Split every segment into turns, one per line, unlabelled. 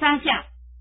发下。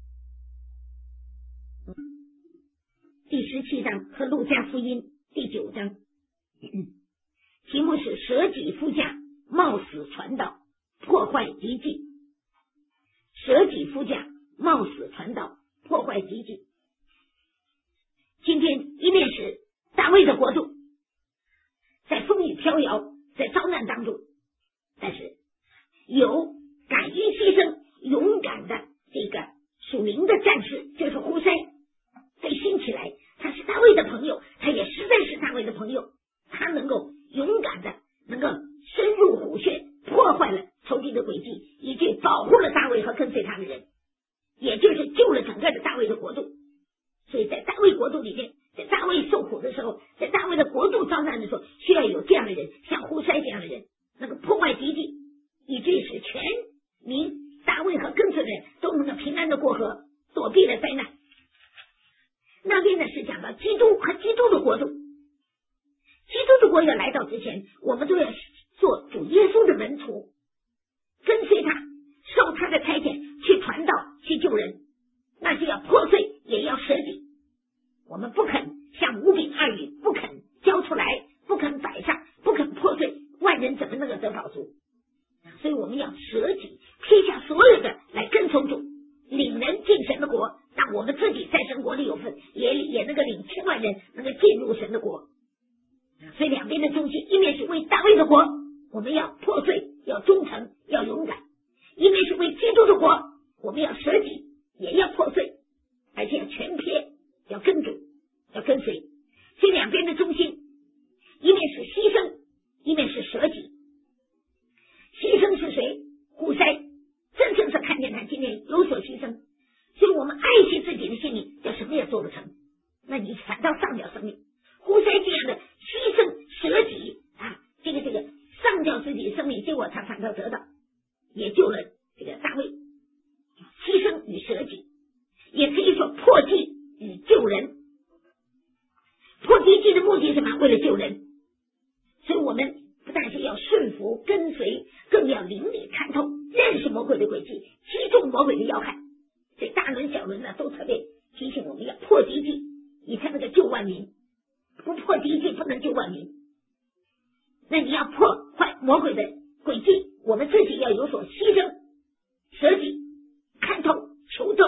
第17章和路加福音第9章，题目是舍己夫家，冒死传道，破坏敌迹。舍己夫家，冒死传道，破坏敌迹。今天一面是大卫的国度，在风雨飘摇，在遭难当中，但是有敢于牺牲勇敢的这个属灵的战士，就是户筛被兴起来，他是大卫的朋友，他也实在是大卫的朋友，他能够勇敢的能够深入虎穴，破坏了仇敌的诡计，以致保护了大卫和跟随他的人，也就是救了整个的大卫的国度。所以在大卫国度里面，在大卫受苦的时候，在大卫的国度遭难的时候，需要有这样的人，像户筛这样的人，能够破坏敌迹，以致使全民大卫和跟随的人都能够平安的过河，躲避了灾难。那边呢是讲到基督和基督的国度，基督的国要来到之前，我们都要做主耶稣的门徒，跟随他，受他的差遣去传道，去救人，那就要破碎，也要舍己。我们不肯像五饼二鱼，不肯交出来，不肯摆上，不肯破碎，万人怎么能够得饱足？所以我们要舍己，撇下所有的来跟从主，领人进神的国，让我们自己在神国里有份，也能够领千万人能够进入神的国。所以两边的中心，一面是为大卫的国，我们要破碎，要忠诚，要勇敢；一面是为基督的国，我们要舍己，也要破碎，而且要全撇，要跟主，要跟随。这两边的中心，一面是牺牲，一面是舍己。牺牲是谁？户筛真正是看见他今天有所牺牲，所以我们爱惜自己的性命，叫什么也做不成，那你反倒丧掉生命。户筛这样的牺牲舍己啊，这个丧掉自己的生命，结果他反倒得到，也救了这个大卫。牺牲与舍己，也可以说破纪与救人。破敌纪的目的是什么？为了救人。所以我们不但是要顺服跟随，更要灵里看透，认识魔鬼的诡计，击中魔鬼的要害。所以大轮小轮呢，都特别提醒我们要破敌纪，你才能够救万民。不破敌纪，不能救万民。那你要破坏魔鬼的诡计，我们自己要有所牺牲，舍己，看透，求证，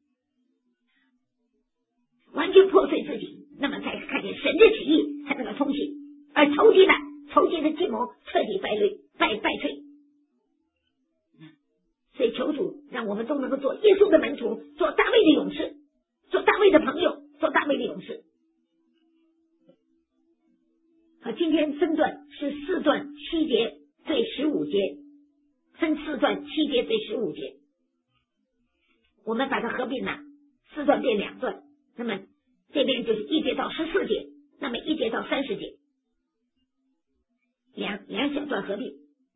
完全破碎自己，那么才看见神的旨意才能够通行。而仇敌的计谋彻底败退。所以求主让我们都能够做耶稣的门徒，做大卫的勇士，做大卫的朋友，做大卫的勇士。好，今天分段是4段7节对15节，分4段7节对15节，我们把它合并了，4段变2段，那么这边就是1节到14节，那么1节到30节，两小段合并。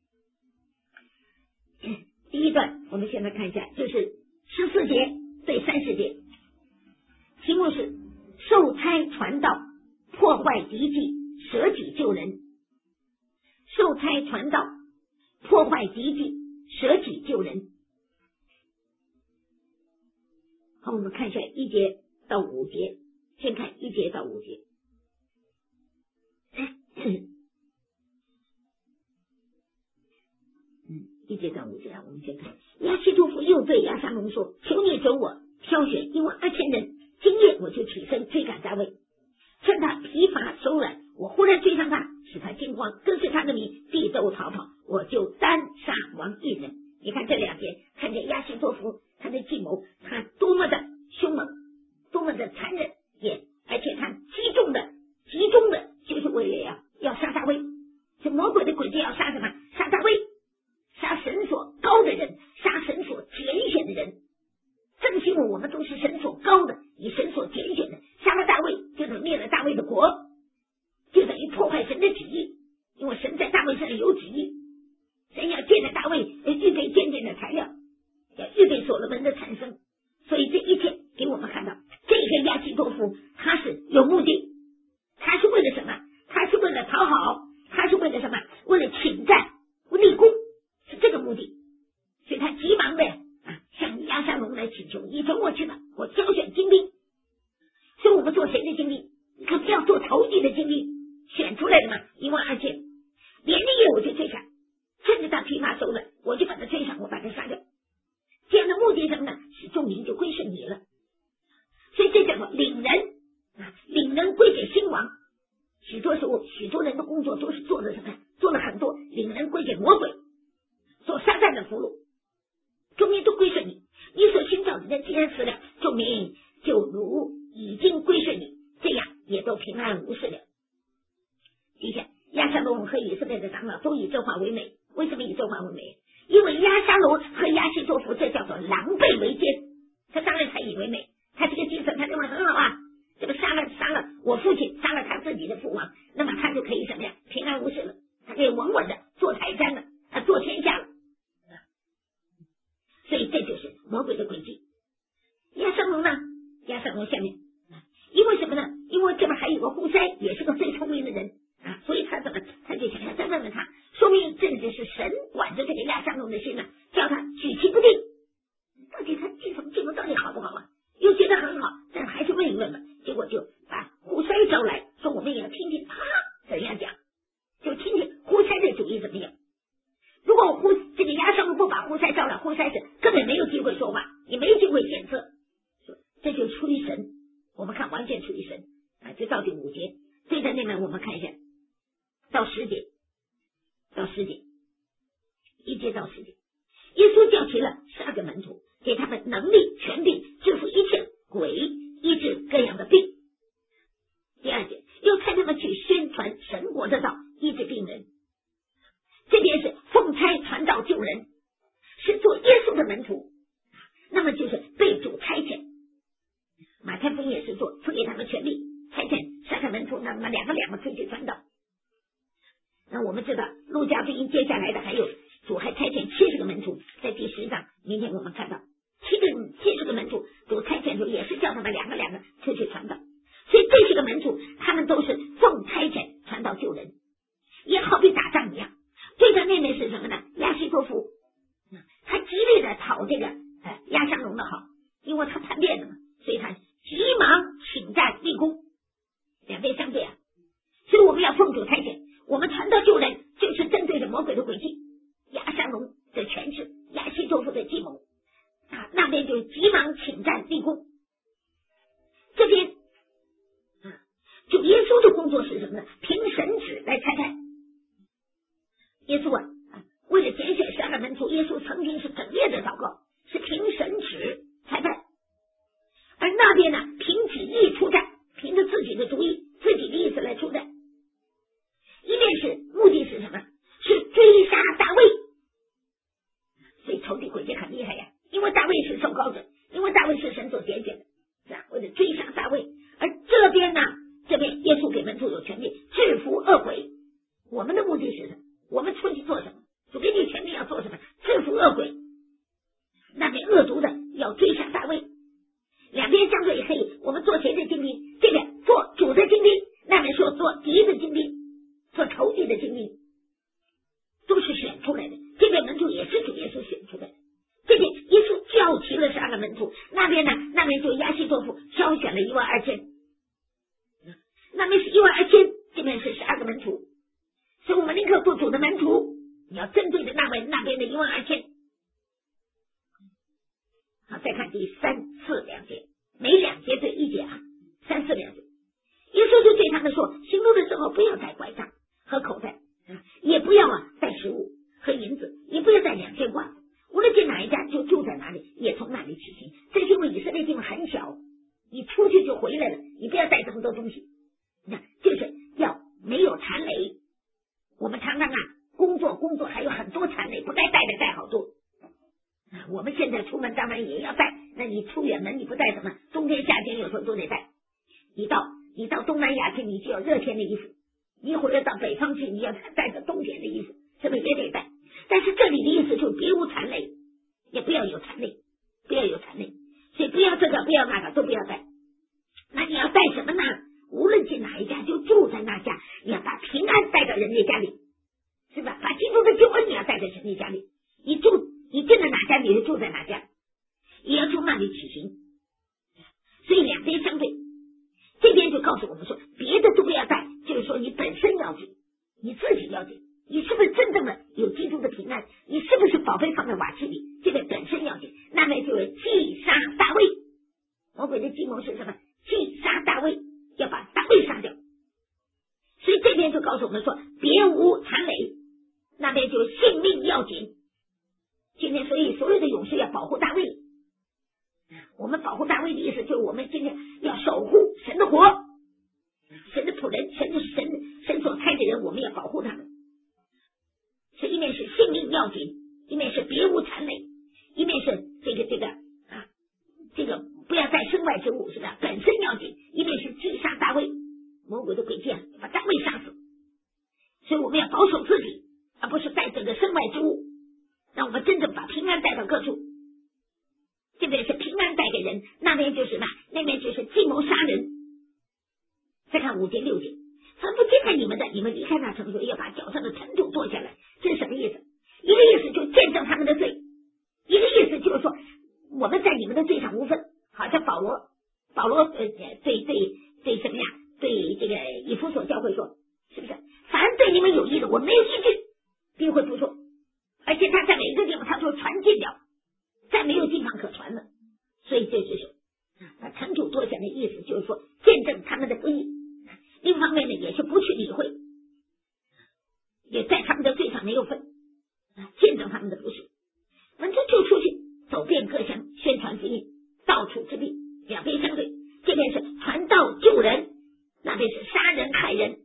第一段我们现在看一下，就是14节对30节，题目是受差传道，破坏敌迹，舍己救人。受差传道，破坏敌迹，舍己救人。好，我们看一下1节到5节，先看1节到5节。1节到5节，我们先看。亚希多夫又对亚沙龙说：“求你准我挑选12000人，今夜我就起身追赶大卫，趁他疲乏手软，我忽然追上他，使他惊慌，跟随他的民必都逃跑，我就单杀王一人。”你看这2节，看见亚希多夫他的计谋，他多么的凶猛，多么的残忍，而且他集中的就是为了要杀大卫。这魔鬼的诡计要杀什么？杀大卫，杀神所高的人，杀神所拣选的人。正是因为我们都是神所高的，以神所拣选的，杀了大卫就等于灭了大卫的国，就等于破坏神的旨意。因为神在大卫身上有旨意，神要借着大卫预备坚定的材料，要预备所罗门的产生。所以这一切给我们看到，这个亚希多夫他是有目的，他是为了什么？他是为了讨好，他是为了什么？为了请战，为立功，是这个目的。所以他急忙的向亚沙龙呢来请求，你准我去吧，我挑选精兵。所以我们做谁的精兵？可不要做投敌的精兵，选出来的嘛，1万2千，连着夜我就追上，趁着他披麻走了，我就把他追上，我把他杀掉。这样的目的什么呢？使众民就归顺你了。所以这叫做领人领人归给兴王。许多时候，许多人的工作都是做的什么？做了很多，领人归给魔鬼，做撒旦的俘虏，众民都归顺你。你所寻找的人既然死了，众民就如已经归顺你，这样也都平安无事了。底下亚沙龙和以色列的长老都以这话为美。为什么以这话为美？因为亚沙龙和亚希多弗这叫做狼狈为奸，他当然才以为美。他这个精神他认为很好啊，这个杀了我父亲，杀了他自己的父王，那么他就可以怎么样？平安无事了，他可以稳稳的做泰山了，他做天下了。所以这就是魔鬼的诡计。亚沙龙呢？亚沙龙下面，因为什么呢？因为这边还有个户筛，也是个最聪明的人啊，所以他就想要再问问他，说明这就是神管着这个亚沙龙的心呢，叫他举棋不定，到底他计谋到底好不好啊？又觉得很好，但还是问一问吧。结果就把户筛招来，说我们也要听听他怎样讲，就听听户筛的主意怎么样。如果这个亚沙龙不把户筛招来，户筛是根本没有机会说话，也没机会献策，这就出于神。我们看完全出于神啊，就到第5节。对在那边我们看一下，到10节，1节到10节，耶稣叫齐了12个门徒，给他们能力、权柄，制服一切鬼，医治各样的病。第2节，又派他们去宣传神国的道，医治病人。这边是奉差传道救人，是做耶稣的门徒，那么就是被主差遣。马太福音也是做，赐给他们权力，差遣12个门徒，那么两个出去传道。那我们知道路加福音接下来的还有主还差遣70个门徒，在第10章，明天我们看到70个门徒主差遣主也是叫他们两个出去传道。所以这些个门徒他们都是奉差遣传道救人，也好比打仗一样。对的妹妹是什么呢？亚希多弗，他极力的讨这个亚沙龙的好，因为他叛变了嘛，所以他急忙请战立功，两边相对啊。所以我们要奉主差遣，我们传道救人就是针对着魔鬼的诡计，亚沙龙的权势，亚希多弗的计谋啊，那边就急忙请战立功。这边主耶稣的工作是什么呢？凭神旨来差派。耶稣为了拣选12个门徒，耶稣曾经是整夜的祷告，是凭神旨差派。而那边呢，凭己意出战，凭着自己的主意、自己的意思来出战。一面是目的是什么？是追杀大卫。所以仇敌诡计很厉害呀，因为大卫是受膏者，因为大卫是神所拣选的，是吧？为了追杀大卫。而这边呢，耶稣给门徒有权利制服恶鬼。我们的目的是什么？我们出去做什么？主给你权利要做什么？制服恶鬼。那边恶毒的要追杀大卫，两边相对可以，我们做谁的精兵？这个做主的精兵，那边说做敌的精兵，做仇敌的精兵，都是选出来的。这边门徒也是主耶稣选出来的。这边耶稣叫齐了12个门徒，那边呢？那边就亚希多弗挑选了1万2千，那边是1万2千，这边是12个门徒。所以我们宁可做主的门徒，你要针对着那边的1万2千。好，再看第3、4两节，每2节对1节啊，3、4两节。耶稣就对他们说，行路的时候不要带拐杖和口袋，也不要带食物和银子，也不要带2件褂，无论进哪一家就住在哪里，也从哪里起行。这是因为以色列地方很小，你出去就回来了，你不要带这么多东西，就是要没有残累。我们常常工作还有很多残累，不该带的带好多。我们现在出门当然也要带，那你出远门你不带什么？冬天夏天有时候都得带。你到东南亚去，你就要热天的衣服；你或者到北方去，你要带着冬天的衣服，这个也得带。但是这里的意思就是别无残累，也不要有残累，所以不要这个不要那个都不要带。那你要带什么呢？无论进哪一家就住在那家，你要把平安带到人家家里，是吧？把基督的救恩你要带到人家家里，你进了哪家你就住在哪家。 也要从那里起行。所以两边相对，这边就告诉我们说，别的都不要带，就是说你本身要紧，你自己要紧，你是不是真正的有基督的平安？你是不是宝贝放在瓦器里？这个本身要紧。那么就是击杀大卫，魔鬼的计谋是什么？击杀大卫，要把大卫杀掉。所以这边就告诉我们说，别无残累，那边就性命要紧。今天所以所有的勇士要保护大卫。我们保护大卫的意思就是我们今天要守护神的国，神的仆人，神所派的人，我们要保护他们。所以一面是性命要紧，一面是别无残累，一面是这个不要带身外之物，是吧？本身要紧，一面是击杀大卫，魔鬼的诡计啊，把大卫杀死。所以我们要保守自己，而不是带这个身外之物，让我们真正把平安带到各处。这边是平安带给人，那边就是什么？那边就是计谋杀人。再看5节6节，凡不接待你们的，你们离开那城，要把脚上的尘土跺下来。这是什么意思？一个意思就见证他们的罪，一个意思就是说我们在你们的罪上无份。好像保罗对什么呀？对这个以弗所教会说，是不是？凡对你们有益的，我没有一句避讳不说。而且他在每一个地方他说传尽了，再没有地方可传了。所以这就是把尘土跺下的意思，就是说见证他们的不义。另一方面呢，也是不去理会，也在他们的罪上没有份，见证他们的不是。门徒就出去走遍各乡，宣传福音，到处治病。两边相对，这边是传道救人，那边是杀人害人。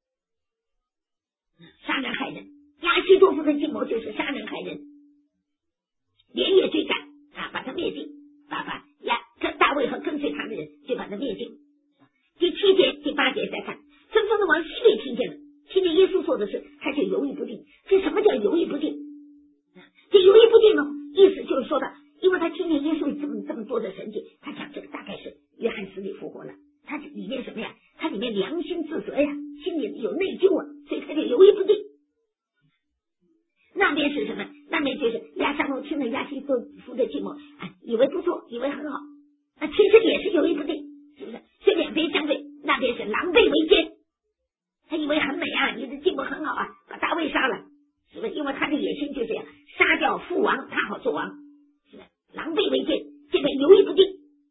杀人害人，亚希多夫的计谋就是杀人害人，连夜追赶把他灭尽，把大卫和跟随他的人就把他灭尽。第7节第8节再看，征锋的王希律听见了，听见耶稣做的事，他就犹豫不定。这什么叫犹豫不定？这犹豫不定呢，意思就是说的，因为他听见耶稣这么多的神迹，他讲这个大概是约翰死里复活了，他里面什么呀？他里面良心自责呀，心里有内疚啊，所以他就犹豫不定。那边是什么？那边就是亚撒龙听了亚希多夫的计谋，以为不错，以为很好，其实也是犹豫不定，是不是？所以两边相对，那边是狼狈为奸，他以为很美啊，你的计谋很好啊，把大卫杀了，是不是？因为他的野心就是杀掉父王，他好做王，是不是？狼狈为奸，这边犹豫不定。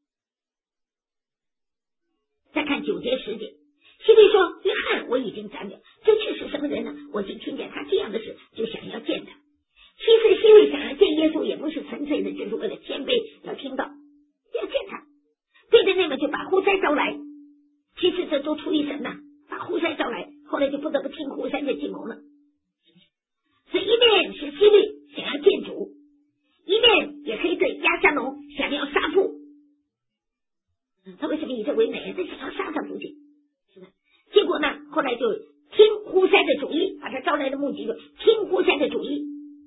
再看9节10节，希律说：“约翰我已经斩了，这却是什么人呢？我已经听见他这样的事，就想要见他。”其实希律想要见耶稣，也不是纯粹的，就是为了谦卑，要听到，要见他。对着那么就把户筛招来，其实这都出于神呐，把户筛招来，后来就不得不听户筛的计谋了。所以一面是希律想要见主，一面也可以对亚撒龙想要杀父。他为什么以这为美？他想要杀他父亲，是吧？结果呢，后来就听户筛的主意，把他招来的目的就听户筛的主意。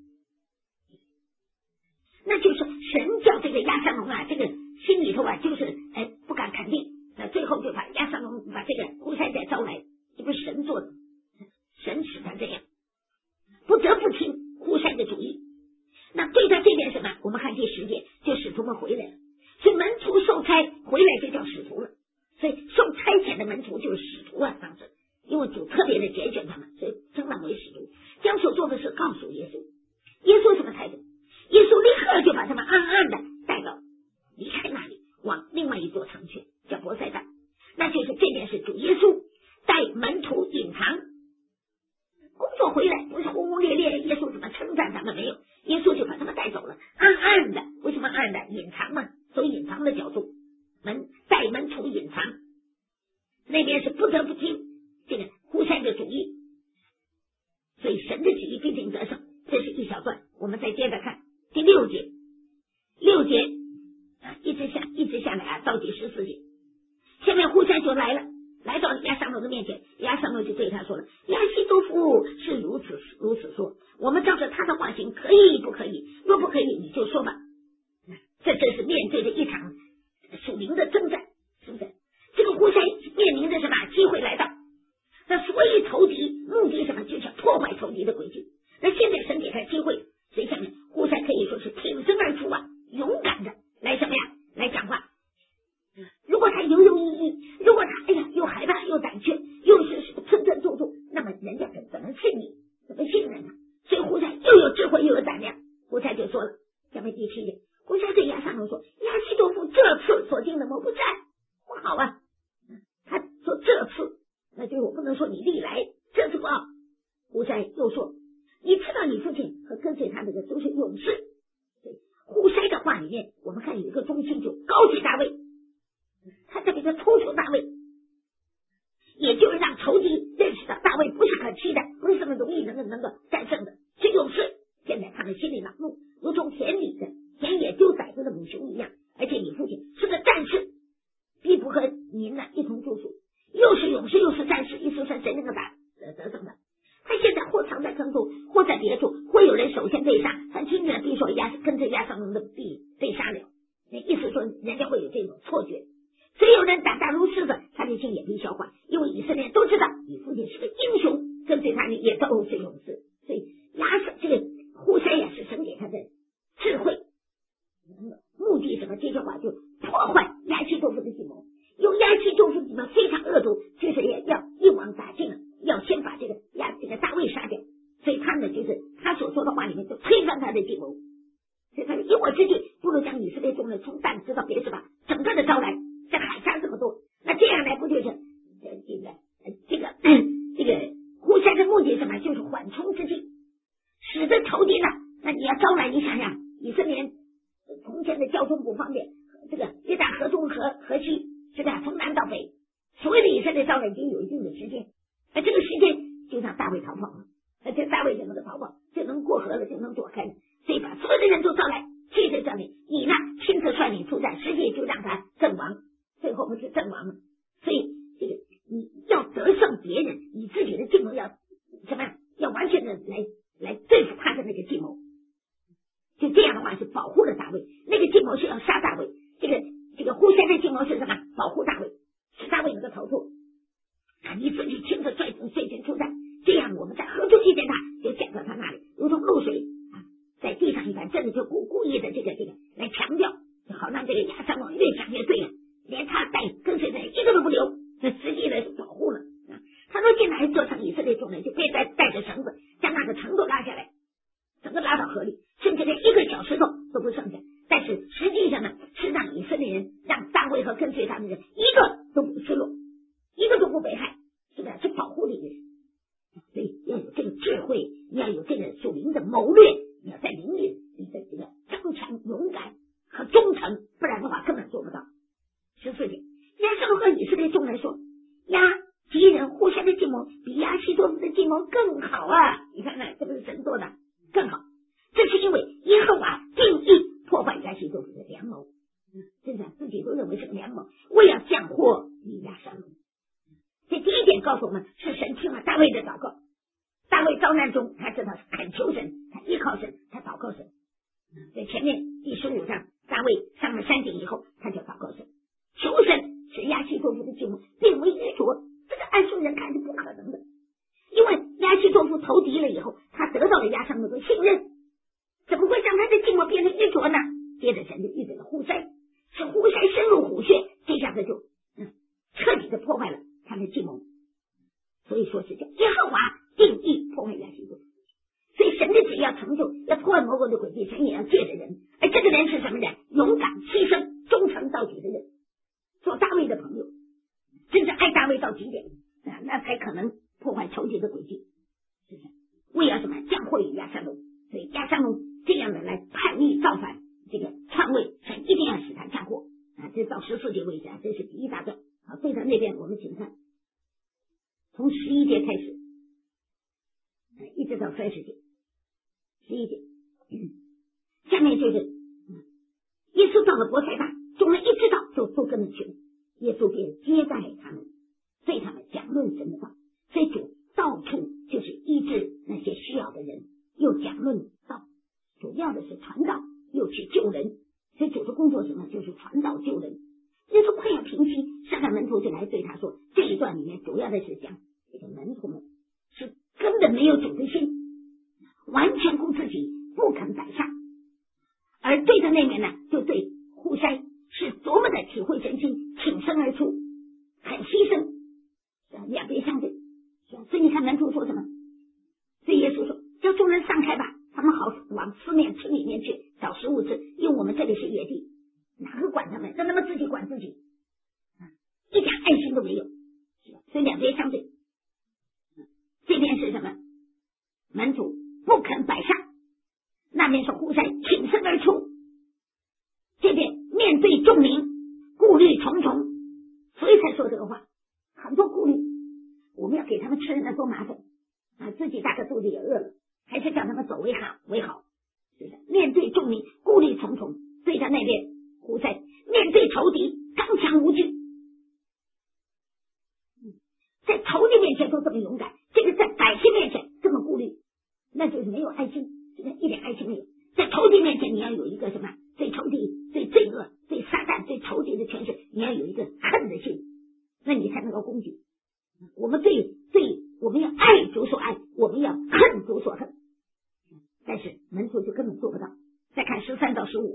那就是神叫这个亚撒龙这个心里头就是不敢肯定，那最后就把亚撒龙把这个户筛再招来，这不是神做的，神使他这样，不得不听户筛的主意。那对他这边什么？我们看第10节，就使徒们回来了，所以门徒受差回来就叫使徒了，所以受差遣的门徒就是使徒啊。当时因为主特别的拣选他们，所以称他们为使徒，将所做的事告诉耶稣。耶稣什么态度？耶稣立刻就把他们暗暗的带到离开那里，往另外一座城去，叫伯赛大。那就是这边是主耶稣带门徒隐藏工作回来，不是轰轰烈烈，耶稣怎么称赞他们？没有，耶稣就把他们带走了，暗暗的。为什么暗的？隐藏嘛，走隐藏的角度，带门徒隐藏。那边是不得不听这个户筛的主意，所以神的旨意必定得胜。这是一小段，我们再接着看第6节一直下来到第14节。下面户筛就来了，来到亚撒龙的面前，亚撒龙就对他说了：“亚希多夫是如此说，我们照着他的话行，可以不可以？若不可以，你就说吧。”这是面对着一场属灵的征战，是不是？这个户筛面临着什么机会来到？那所以仇敌目的什么？就是破坏仇敌的诡计。那现在神给他机会，所以下面户筛可以说是挺身而出勇敢的来龙说：亚西多夫这次所定的谋不在，不好啊。他说这次，那就是我不能说你历来，这次不好。胡塞又说：你知道你父亲和跟随他这个都是勇士。胡塞的话里面，我们看有一个中心就高举大卫，他这里就突出大卫，也就是让仇敌认识到大卫不是可欺的，不是这么容易能够战胜的，是勇士。现在他们心里恼怒，如同田里的田野丢崽子的母熊一样。而且你父亲是个战士，必不和您呢一同住宿，又是勇士又是战士，一出生谁能够得胜的？他现在或藏在坑中，或在别处，或有人首先被杀，他听见必说跟着亚撒龙的必被杀了。那意思说人家会有这种错觉。虽有人胆大如狮子，他的心也必消化，因为以色列都知道你父亲是个英雄，跟随他的也都是勇士。所以这个户筛也是神给他的智慧，目的什么？这些话就破坏亚西多夫的计谋。有亚西多夫计谋非常恶毒，就是要一网打尽了，要先把这个大卫杀掉。所以他呢，就是他所说的话里面就推翻他的计谋。所以他说以我之计，不如将以色列众人从但直到别是吧，整个的招来，这海沙这么多，那这样呢，不就是这个户筛的目的是什么？就是缓冲之计，使得仇敌呢，那你要招来，你想想以色列从前的交通不方便，这个约旦河东河西是吧，从南到北，所谓的以色列招来已经有一定的时间，而这个时间就让大卫逃跑了，而且大卫就能够逃跑，就能过河了，就能躲开了，所以把所有的人都招来，接着叫你呢亲自率领出战，实际就让他阵亡，最后不是阵亡了。所以这个你要得胜别人，你自己的计谋要怎么样？要完全的来对付他的那个计谋。就这样的话是保护了大卫，那个计谋是要杀大卫，这个户筛的计谋是什么？保护大卫，使大卫能够逃脱。你自己亲自率军出战，这样我们在何处遇见他，就讲到他那里，如同露水在地上一般，真的就故意的这个来强调，好让这个亚撒龙越讲越对了，连他带跟随的人一个都不留，这实际的是保护了。他说进来做成以色列众人，就别带着绳子将那个城都拉下来，整个拉到河里，甚至连一个小石头都不剩下。但是实际上呢，是让以色列人，让大卫和跟随他们的人一个都不失落，一个都不被害，是不是？是保护的意思。所以要有这个智慧，你要有这个属灵的谋略，你要在灵里你的这个刚强、勇敢和忠诚，不然的话根本做不到。14节，亚撒龙和以色列众人说：敌人互相的计谋比亚西多夫的计谋更好啊！你看看，这不是神做的更好？这是因为耶和华定义破坏亚西多夫的良谋，真的自己都认为是个良谋，为要降祸于亚撒龙。这第一点告诉我们，是神听了大卫的祷告。大卫遭难中，他知道是恳求神，他依靠神，他祷告神。在前面第15章，大卫上了山顶以后，他就祷告神，求神使亚西多夫的计谋变为愚拙。这个按顺人看是不可能的，因为亚西多夫投敌了以后，他得到了亚撒龙的信任，怎么会让他的计谋变成愚拙呢？接着神就预备了户筛，使户筛深入虎穴，这下子就彻底的破坏了他的计谋。所以说是叫耶和华定义破坏亚西多夫。所以神的旨意要成就，要破坏魔鬼的诡计，神也要借着人，而这个人是什么人？勇敢、牺牲、忠诚到底的人，做大卫的朋友，真是爱大卫到极点，那才可能破坏仇敌的诡计，是不是？为了什么？降祸于亚撒龙。所以亚撒龙这样的来叛逆造反，这个篡位，神一定要使他降祸这到14节为止这是第一大段。对照那边我们请看，从11节开始，一直到30节，11节，下面就是耶稣到了伯赛大，众人一知道就都跟着去了，耶稣便接待他们，对他们讲论神的道。所以主到处就是医治那些需要的人，又讲论道，主要的是传道，又去救人。所以主的工作是什么？就是传道救人。耶稣快要平息，圣的门徒就来对他说，这一段里面主要的是讲这个门徒们是根本没有主的心，完全顾自己，不肯摆上。而对着那面呢，就对户筛是多么的体会真心，挺身而出，很牺牲，两边相对。所以你看门徒说什么？所以耶稣说，叫众人散开吧，他们好往四面村里面去找食物吃，因为我们这里是野地。 才说这个话，很多顾虑，我们要给他们吃那多麻烦啊！自己大概肚子也饿了，还是叫他们走为好，是不是？面对众民，顾虑重重。对他那边胡塞面对仇敌，刚强无惧，在仇敌面前都这么勇敢，这个在百姓面前这么顾虑，那就是没有爱心，一点爱心没有。在仇敌面前，你要有一个什么？对仇敌、对罪恶、对撒旦、对仇敌的权势，你要有一个恨的心，那你才能够攻击。我们我们要爱主所爱，我们要恨主所恨。但是门徒就根本做不到。再看13到15，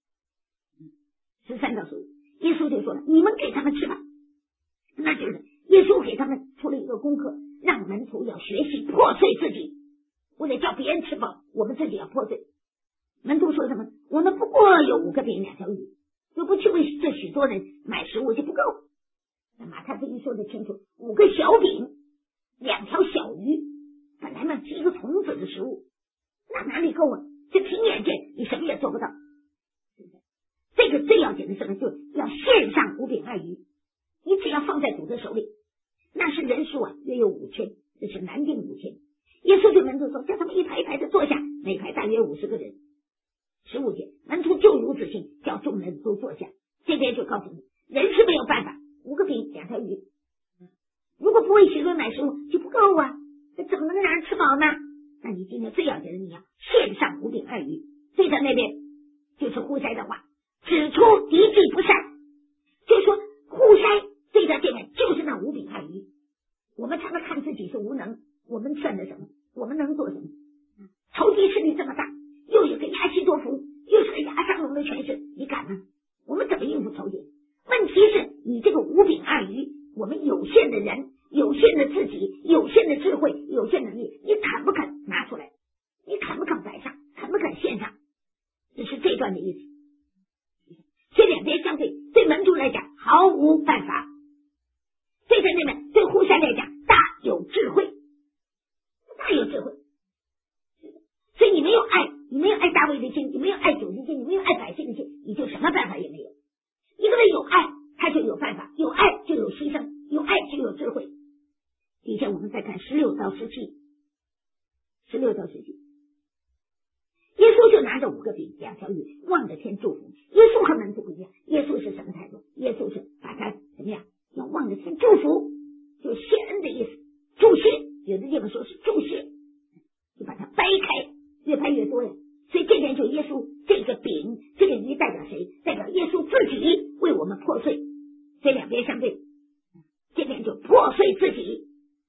耶稣就说了：“你们给他们吃吧。”那就是耶稣给他们出了一个功课，让门徒要学习破碎自己，为了叫别人吃饱，我们自己要破碎。门徒说什么？我们不过有5个饼2条鱼，又不去为这许多人买食物就不够。那马太福音说的清楚，5个小饼2条小鱼，本来呢是一个童子的食物，那哪里够啊？这凭眼见你什么也做不到。这个最要紧的什么？就是要献上5饼2鱼，你只要放在主的手里，那是人数啊约有5000，这是难定5000。耶稣对门徒说，叫他们一排一排的坐下，每排大约50个人。15节，门徒就如此行，叫众人都坐下。这边就告诉你，人是没有办法，5个饼2条鱼，如果不为许多买食物就不够啊，这怎么能让人吃饱呢？那你今天最要紧的，你要献上5饼2鱼。对他那边就是户筛的话，指出敌计不善，就是说户筛对他这边就是那5饼2鱼。我们常常看自己是无能，我们算的什么？我们能做什么？仇敌势力这么大，又有个亚西多弗，又是个亚撒龙的权势，你敢吗？我们怎么应付仇敌？问题是你这个5饼2鱼，我们有限的人，有限的自己，有限的智慧，有限能力，你肯不肯拿出来？你肯不肯摆上？肯不肯献上？这是这段的意思。这两边相对，对门徒来讲毫无办法，对他那边对户筛来讲大有智慧，大有智慧。所以你没有爱，你没有爱大卫的心，你没有爱主的心，你没有爱百姓的心，你就什么办法也没有。一个人有爱，他就有办法，有爱就有牺牲，有爱就有智慧。底下我们再看16到17，耶稣就拿着5个饼2条鱼，望着天祝福。耶稣和门徒不一样，耶稣是什么态度？耶稣是把他怎么样？要望着天祝福，就是谢恩的意思，祝谢，有的地方说是祝谢，就把它掰开，越掰越多呀。所以这边就耶稣这个饼，这个鱼代表谁？代表耶稣自己为我们破碎。这两边相对，这边就破碎自己，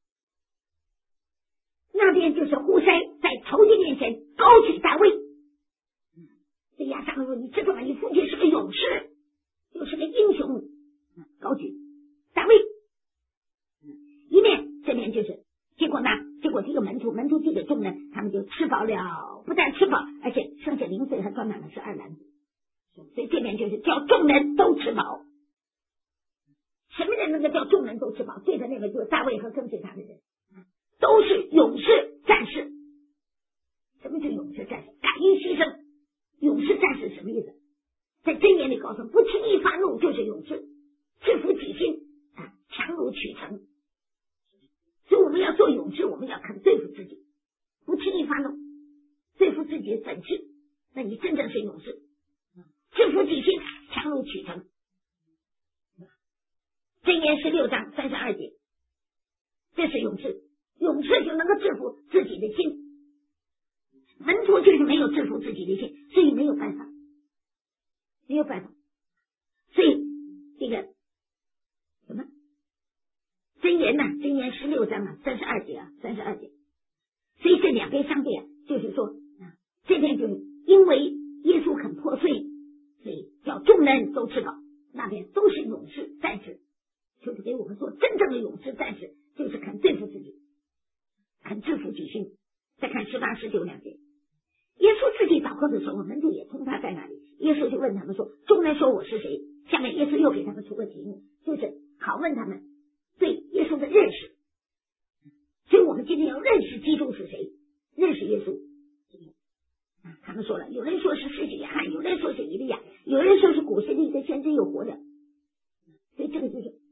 那边就是户筛在仇敌面前高举大卫。这亚撒龙说：“你知道吗？你父亲是个勇士，又是个英雄。”高举大卫。一面这边就是结果这个门徒递给众人，他们就吃饱了，不但吃饱，而且剩下零碎还装满了12篮子。所以这边就是叫众人都吃饱。什么人能够叫众人都吃饱？对的那个就是大卫和跟随他的人，都是勇士战士。什么叫勇士战士？敢于牺牲。勇士战士什么意思？在箴言里告诉，不轻易发怒就是勇士，制服己心啊，强如取成。所以我们要做勇士，我们要肯对付自己，不轻易发怒，对付自己的本性，那你真正是勇士。制服己心，强如取成。箴言16章32节，这是勇士，勇士就能够制服自己的心。门徒就是没有制服自己的心，所以没有办法。所以这个什么箴言呢？箴言16章32节。所以这两边相对就是说这边就是因为耶稣肯破碎，所以叫众人都吃饱。那边都是勇士战士，就是给我们做真正的勇士战士，就是肯对付自己，肯制服己心。再看18、19两节，耶稣自己祷告的时候，门徒也从他在哪里？耶稣就问他们说：“众人说我是谁？”下面耶稣又给他们出个题目，就是好问他们对耶稣的认识。所以我们今天要认识基督是谁，认识耶稣。他们说了，有人说是施洗约翰，有人说是以利亚，有人说是古时的一个先知又活着。所以这个就是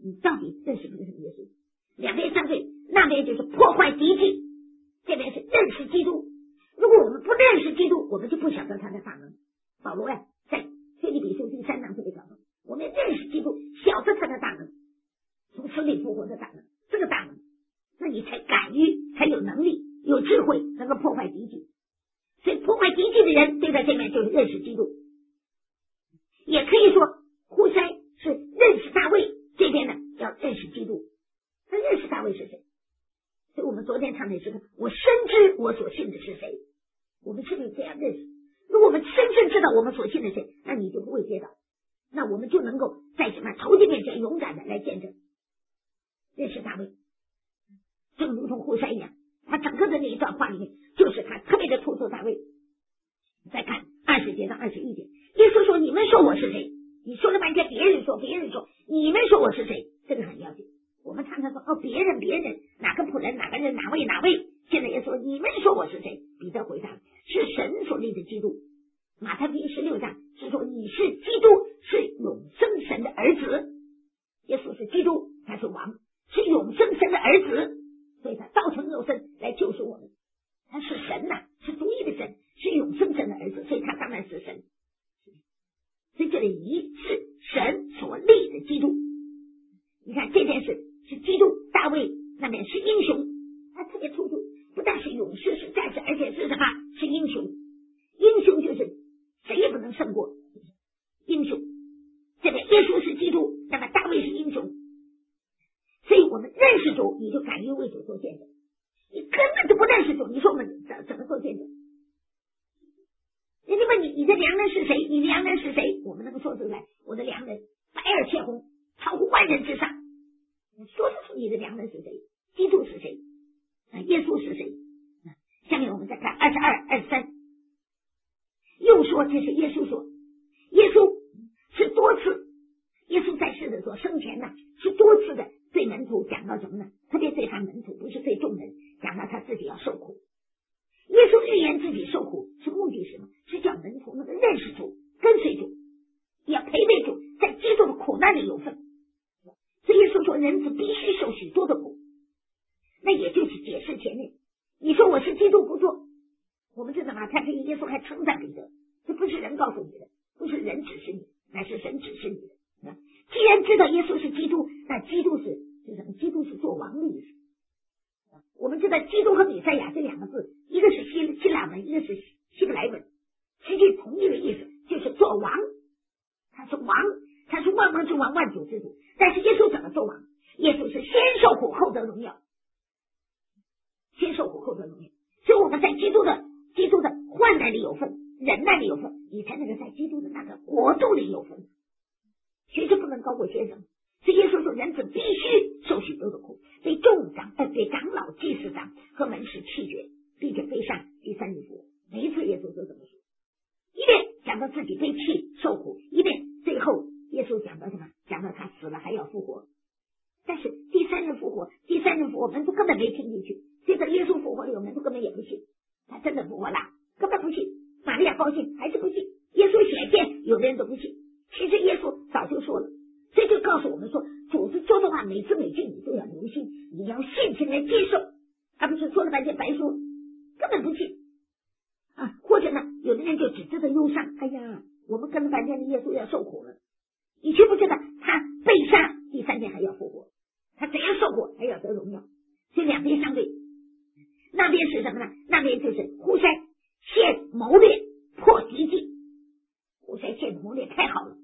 你到底认识不认识耶稣？两边相对，那边就是破坏敌迹，这边是认识基督。如果我们不认识基督，我们就不晓得他的大能。保罗呀，在腓立比书第3章特别讲到，我们认识基督，晓得他的大能，从死里复活的大能，这个大能，那你才敢于，才有能力，有智慧，能够破坏敌迹。所以破坏敌迹的人，对在这面就是认识基督。也可以说，户筛是认识大卫，这边呢要认识基督。他认识大卫是谁？所以我们昨天唱的是我深知我所信的是谁。我们是不是这样认识？如果我们深深知道我们所信的谁，那你就不会跌倒，那我们就能够在什么仇敌面前勇敢的来见证认识大卫。正如同户筛一样，他整个的那一段话里面，就是他特别的突出大卫。再看20节到21节，耶稣说：“你们说我是谁？”你说了半天，别人说，你们说我是谁？这个很要紧。我们常常说别人，哪个仆人，哪个人，哪位。现在耶稣说：“你们说我是谁？”彼得回答：“是神所立的基督。”马太福音16章是说：“你是基督，是永生神的儿子。”耶稣是基督，他是王，是永生神的儿子，所以他道成肉身来救赎我们。他是神呐，是独一的神，是永生神的儿子，所以他当然是神。所以这里一是神所立的基督。你看这件事是基督，大卫那边是英雄，他特别突出，不但是勇士，是战士，而且是什么？是英雄。英雄就是谁也不能胜过英雄。这边耶稣是基督，那么大卫是英雄。所以我们认识主，你就敢于为主做见证。你根本就不认识主，你说我们怎么做见证？人家问你的良人是谁？你的良人是谁？我们能够说出来，我的良人白而且红，超乎万人之上。说得出你的良人是谁？基督是谁？耶稣是谁？下面我们再看22、23，又说这是耶稣说，耶稣是多次，耶稣在世的时候生前呢是多次的对门徒讲到什么呢？特别对他门徒，不是对众人，讲到他自己要受苦。耶稣预言自己受苦是目的是什么？是叫门徒能够认识主，跟随主，也要陪伴主，在基督的苦难里有份。所以耶稣说，人子必须受许多的苦，那也就是解释前面你说我是基督不做。我们知道马太福音耶稣还称赞彼得，这不是人告诉你的，不是人指示你，乃是神指示你的。既然知道耶稣是基督，那基督是什么？基督是做王的意思。我们知道基督和弥赛亚这两个字，一个是希腊文，一个是希伯来文，实际同一个意思，就是做王。他是王，他是万王之王，万主之主。但是耶稣怎么做王？耶稣是先受苦后得荣耀，先受苦后得荣耀。所以我们在基督的患难里有份，忍耐里有份，你才能够在基督的那个国度里有份。学生不能高过学生，所以耶稣说，人子必须受许多的苦，被长老、祭司长和文士弃绝，并且被上第3日复活。每一次耶稣都这么说，一边讲到自己被弃受苦，一边最后耶稣讲到什么？讲到他死了还要复活。但是第三日复活门徒根本没听进去。接着耶稣复活了，门徒根本也不信，他真的复活了，根本不信。玛利亚高兴还是不信，耶稣显现有的人都不信。其实耶稣早就说了，这就告诉我们说，主子说的话每字每句你都要留心，你要信心来接受，而不是说了半天白说，根本不信啊。或者呢，有的人就只知道忧伤，哎呀，我们跟了半天的耶稣要受苦了，你却不知道他被杀第3天还要复活，他怎样受苦还要得荣耀。所以两边相对，那边是什么呢？那边就是户筛献谋略破敌迹，户筛献的谋略太好了。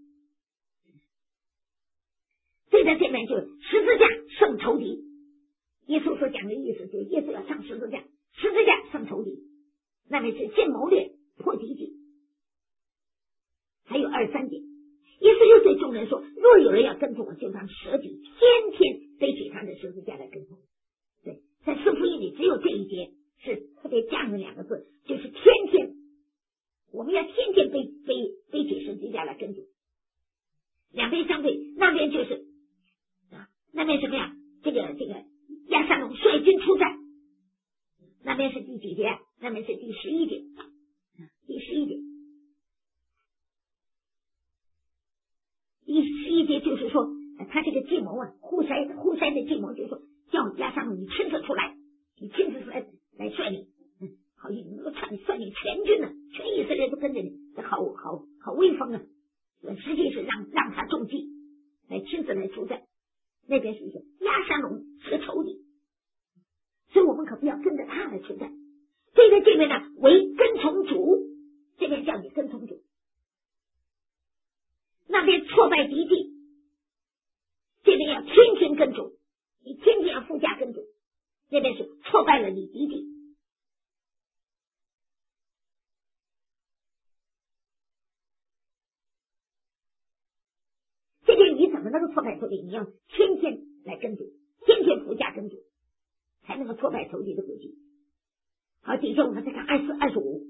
所以在这边就是十字架胜仇敌。耶稣所讲的意思就是耶稣要上十字架，十字架胜仇敌，那边是献谋略破敌迹。还有23节，耶稣又对众人说，若有人要跟从我，就当舍己，天天背起他的十字架来跟从。对，在四福音里只有这一节是特别加上2个字，就是天天，我们要天天背起十字架来跟从。两边相对，那边就是那边什么呀？这个亚撒龙率军出战，那边是第几节？那边是第11节。第11节就是说， 他这个计谋啊，户筛的计谋就是说，叫亚沙龙你亲自出来，你亲自来率领，好像能够率领全军呢，全以色列都跟着你，这好威风啊！实际是让他中计，来亲自来出战。那边是一个亚沙龙是个仇敌，所以我们可不要跟着他来出战。这边呢为跟从主，这边叫你跟从主，那边挫败敌地，这边要天天跟主，你天天要附加跟主，那边是挫败了你敌地。这边你怎么能够挫败仇敌？你要天天来跟主，天天附加跟主，才能够挫败仇敌的诡计。好，接着我们再看25，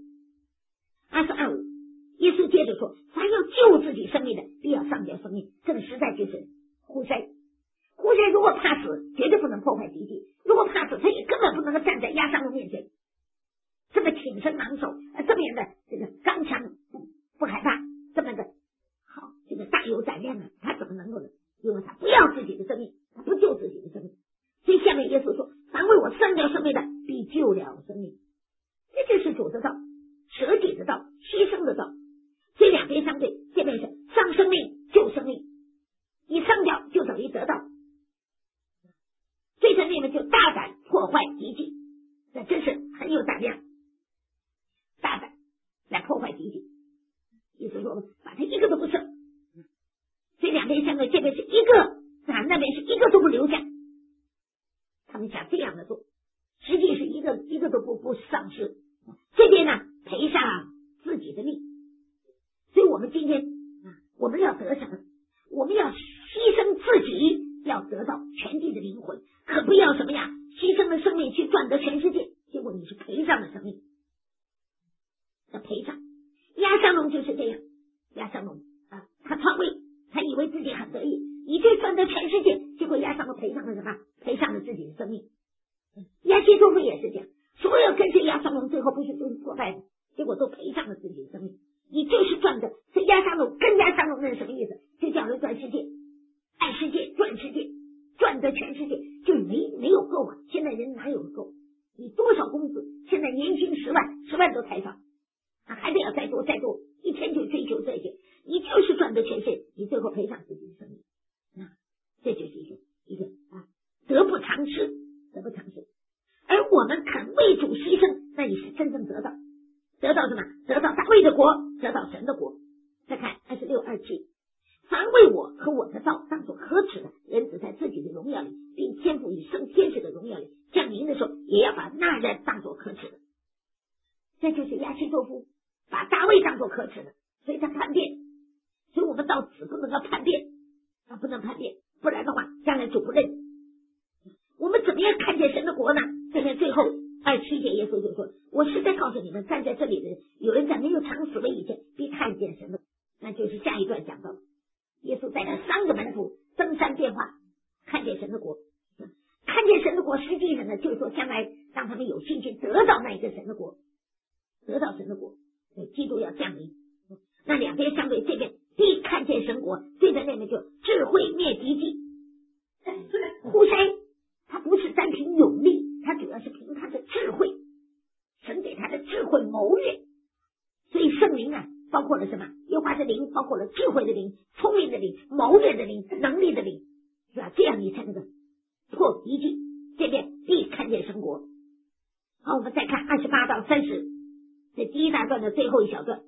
耶稣接着说，凡要救自己生命的，必要上吊生命。更实在就是户筛如果怕死，绝对不能破坏敌地；如果怕死，他也根本不能够站在亚沙龙面前，这么挺身昂首，这么样的这个刚强不害怕，这么的好，这个大有胆量啊，他怎么能够呢？因为他不要自己的生命，他不救自己的生命。所以下面耶稣说，凡为我上吊生命的，必救了生命。这就是主的道，舍己的道，牺牲的道。这两边相对，这边是上生命救生命，你上吊就等于得到，这个内面就大胆破坏敌地，这真是很有胆量，大胆来破坏敌地。意思说把他一个都不剩，这两边相对，这边是一个那边是一个都不留下，他们想这样的做，实际是一个都不丧失，这边呢赔上自己的命。所以我们今天我们要得什么？我们要牺牲自己，要得到全地的灵魂，可不要什么呀？牺牲了生命去赚得全世界，结果你是赔上了生命，要赔上。亚沙龙就是这样，亚沙龙他篡位，他以为自己很得意，以这赚得全世界，结果亚沙龙赔上了什么？赔上了自己的生命。亚基多夫也是这样，所有跟随亚沙龙最后不是都是挫败的，结果都赔上了自己的生命。你就是赚的，这亚沙龙跟亚沙龙那是什么意思？就叫人赚世界，爱世界，赚世界，赚得全世界，就没有够啊！现在人哪有够？你多少工资？现在年薪10万都太少，还得要再多，一天就追求这些，你就是赚得全世界，你最后赔上自己的生命，这就是一个得不偿失。而我们肯为主牺牲，那你是真正得到什么？得到大卫的国，得到神的国。再看26、27，凡为我和我的道当作可耻的，人子在自己的荣耀里，并天赋与圣天使的荣耀里降临的时候，也要把那人当作可耻的。这就是亚基多夫把大卫当作可耻的，所以他叛变。所以我们到死不能够叛变，不能叛变，不然的话将来主不认。我们怎么样看见神的国呢？这边最后27节耶稣就说，我实在告诉你们，站在这里的人，有人在没有尝死为以前必看见神的，那就是下一段讲到耶稣带着3个门徒登山变化，看见神的国。看见神的国实际上呢，就是说将来让他们有兴趣得到那一个神的国，得到神的国，基督要降临。那两边相对，这边必看见神国，对着那边就智慧灭敌计。户筛他不是单凭勇力，他主要是凭他的智慧，神给他的智慧谋略。所以圣灵包括了什么？耶和华的灵包括了智慧的灵、聪明的灵、谋略的灵、能力的灵，是吧？这样你才能够破敌计。这边必看见神国。好，我们再看28到30，这第一大段的最后一小段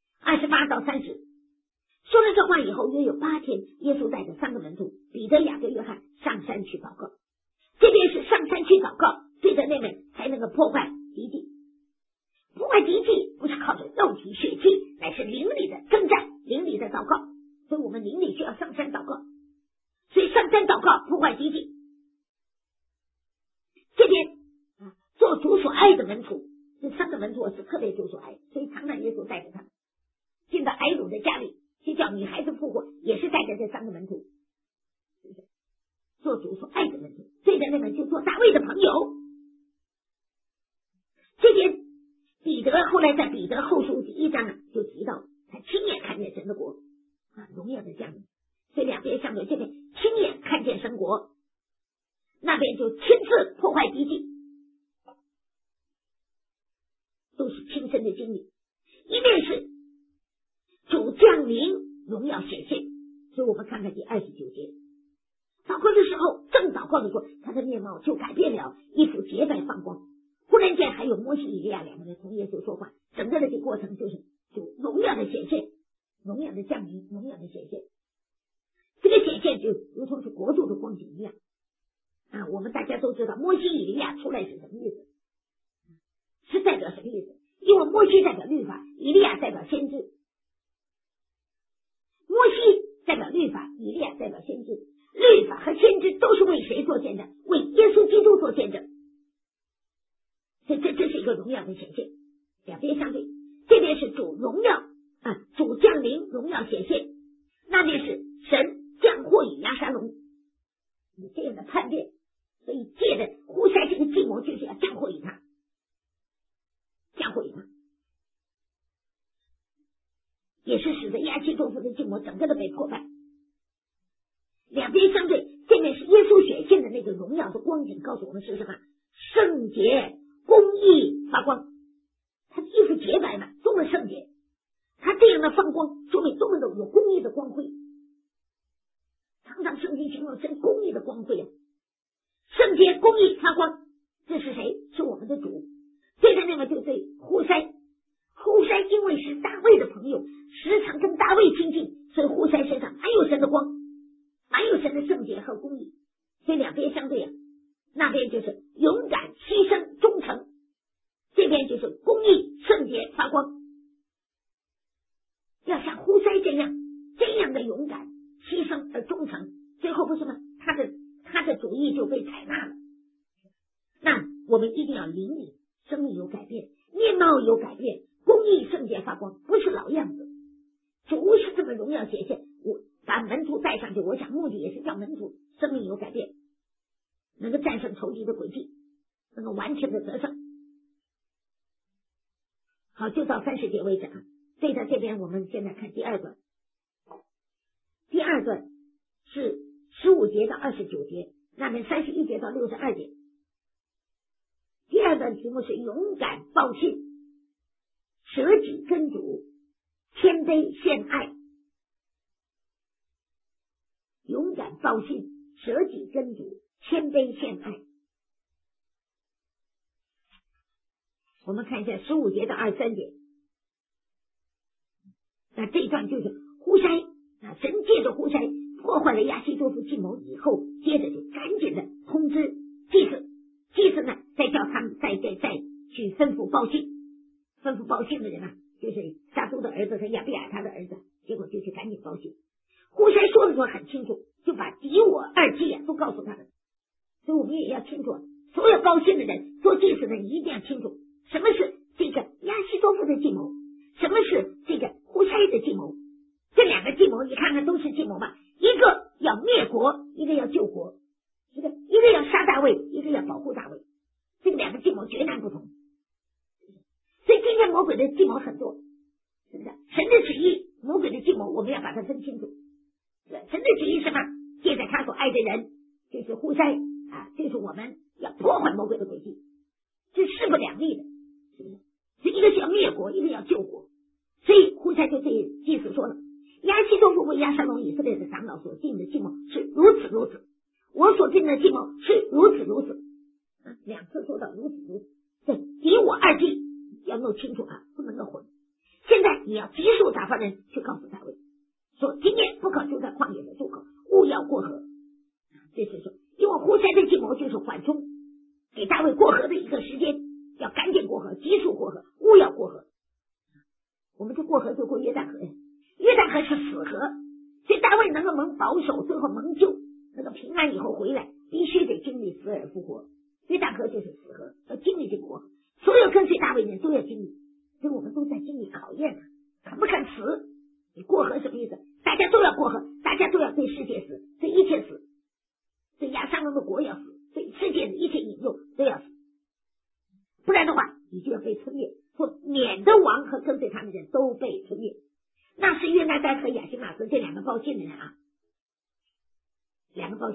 ，28到30。说了这话以后，约有8天，耶稣带着3个门徒彼得、雅各、约翰上山去祷告。这边是上山去祷告，对着那边才能够破坏敌地。破坏敌地不是靠着肉体血气，乃是灵里的征战，灵里的祷告。所以我们灵里需要上山祷告，所以上山祷告破坏敌地。这边做主所爱的门徒，这3个门徒是特别主所爱，所以常常耶稣带着他们进到埃鲁的家里去叫女孩子复活，也是带着这3个门徒，做主所爱的门徒。对着那边就做大卫的朋友。这边彼得后来在彼得后书1章就提到他亲眼看见神的国荣耀的降临。所以两边相对，这边亲眼国，那边就亲自破坏敌境，都是亲身的经历。一面是主降临，荣耀显现，所以我们看看第29节，祷告的时候，正祷告的时候，他的面貌就改变了，衣服洁白放光。忽然间还有摩西以利亚两个人同耶稣说话，整个的这过程就是荣耀的显现，荣耀的降临，荣耀的显现。这个显现就如同是国度的光景一样啊！我们大家都知道，摩西以利亚出来是什么意思？是代表什么意思？因为摩西代表律法，以利亚代表先知。摩西代表律法，以利亚代表先知。律法和先知都是为谁做见证？为耶稣基督做见证。所以这是一个荣耀的显现，两边相对，这边是主荣耀主降临，荣耀显现，那边是神降祸与押沙龙，有这样的叛变，所以借着呼塞这个计谋就是要降祸于他，降祸于他，也是使得亚希多夫的计谋整个的被破坏。两边相对，这面是耶稣显现的那个荣耀的光景，告诉我们是什么？圣洁、公义、发光。他的衣服洁白嘛，多么圣洁！他这样的放光，说明多么的有公义的光辉。常常圣经形容神公义的光辉啊，圣洁、公义、发光，这是谁？是我们的主。对着那个就对户筛，户筛因为是大卫的朋友，时常跟大卫亲近，所以户筛身上满有神的光，满有神的圣洁和公义，所以两边相对啊。那边就是勇敢、牺牲、忠诚，这边就是公义、圣洁、发光。要像户筛这样的勇敢、牺牲而忠诚，最后不是吗？他的主意就被采纳了。那我们一定要灵里生命有改变，面貌有改变，公义、圣洁、发光，不是老样子。主是这么荣耀显现，我把门徒带上去，我想目的也是叫门徒生命有改变，能够战胜仇敌的诡计，能够完全的得胜。好，就到30节为止啊。对着这边，我们现在看第二段。第二段是15节到29节，那边31节到62节。第二段题目是勇敢报信，舍己跟主，谦卑献爱。勇敢报信，舍己跟主，谦卑献爱。我们看一下15节到23节。那这一段就是户筛神借着户筛破坏了亚希多夫计谋以后，接着就赶紧的通知祭司，祭司呢再叫他们再去吩咐报信，吩咐报信的人呢就是撒督的儿子和亚比亚他的儿子，结果就去赶紧报信。户筛说的时候很清楚，就把敌我二计都告诉他们，所以我们也要清楚，所有报信的人做祭司的人一定要清楚什么是这个亚希多夫的计谋，什么是这个户筛的计谋。这两个计谋你看看都是计谋吧，一个要灭国，一个要救国，一个要杀大卫，一个要保护大卫，这个两个计谋截然不同。所以今天魔鬼的计谋很多，是不是？神的旨意，魔鬼的计谋我们要把它分清楚。神的旨意是什么？借着他所爱的人，就是户筛就是我们要破坏魔鬼的诡计，这势不两立的，是不是？所以一个是要灭国，一个要救国。所以户筛就对祭司说了，亚希多夫为押沙龙以色列的长老所定的计谋是如此如此，我所定的计谋是如此如此。两次说到如此如此，对，敌我二计要弄清楚不能够混。现在你要急速打发人去告诉大卫，说今夜不可住在旷野的渡口，勿要过河。这是说，因为户筛的计谋就是缓冲，给大卫过河的一个时间，要赶紧过河，急速过河，勿要过河。我们就过河就过约旦河呀，约旦河是死河，所以大卫能够蒙保守，最后蒙救，那个平安以后回来，必须得经历死而复活。约旦河就是死河，要经历这个过河，所有跟随大卫的人都要经历，所以我们都在经历考验肯不肯死？你过河什么意思？大家都要过河，大家都要对世界死，对一切死，对亚撒龙的国要死，对世界的一切引诱都要死，不然的话你就要被吞灭，说免得王和跟随他们的人都被吞灭。那是约拿单和亚西马斯这两个报信的人两个报信的人，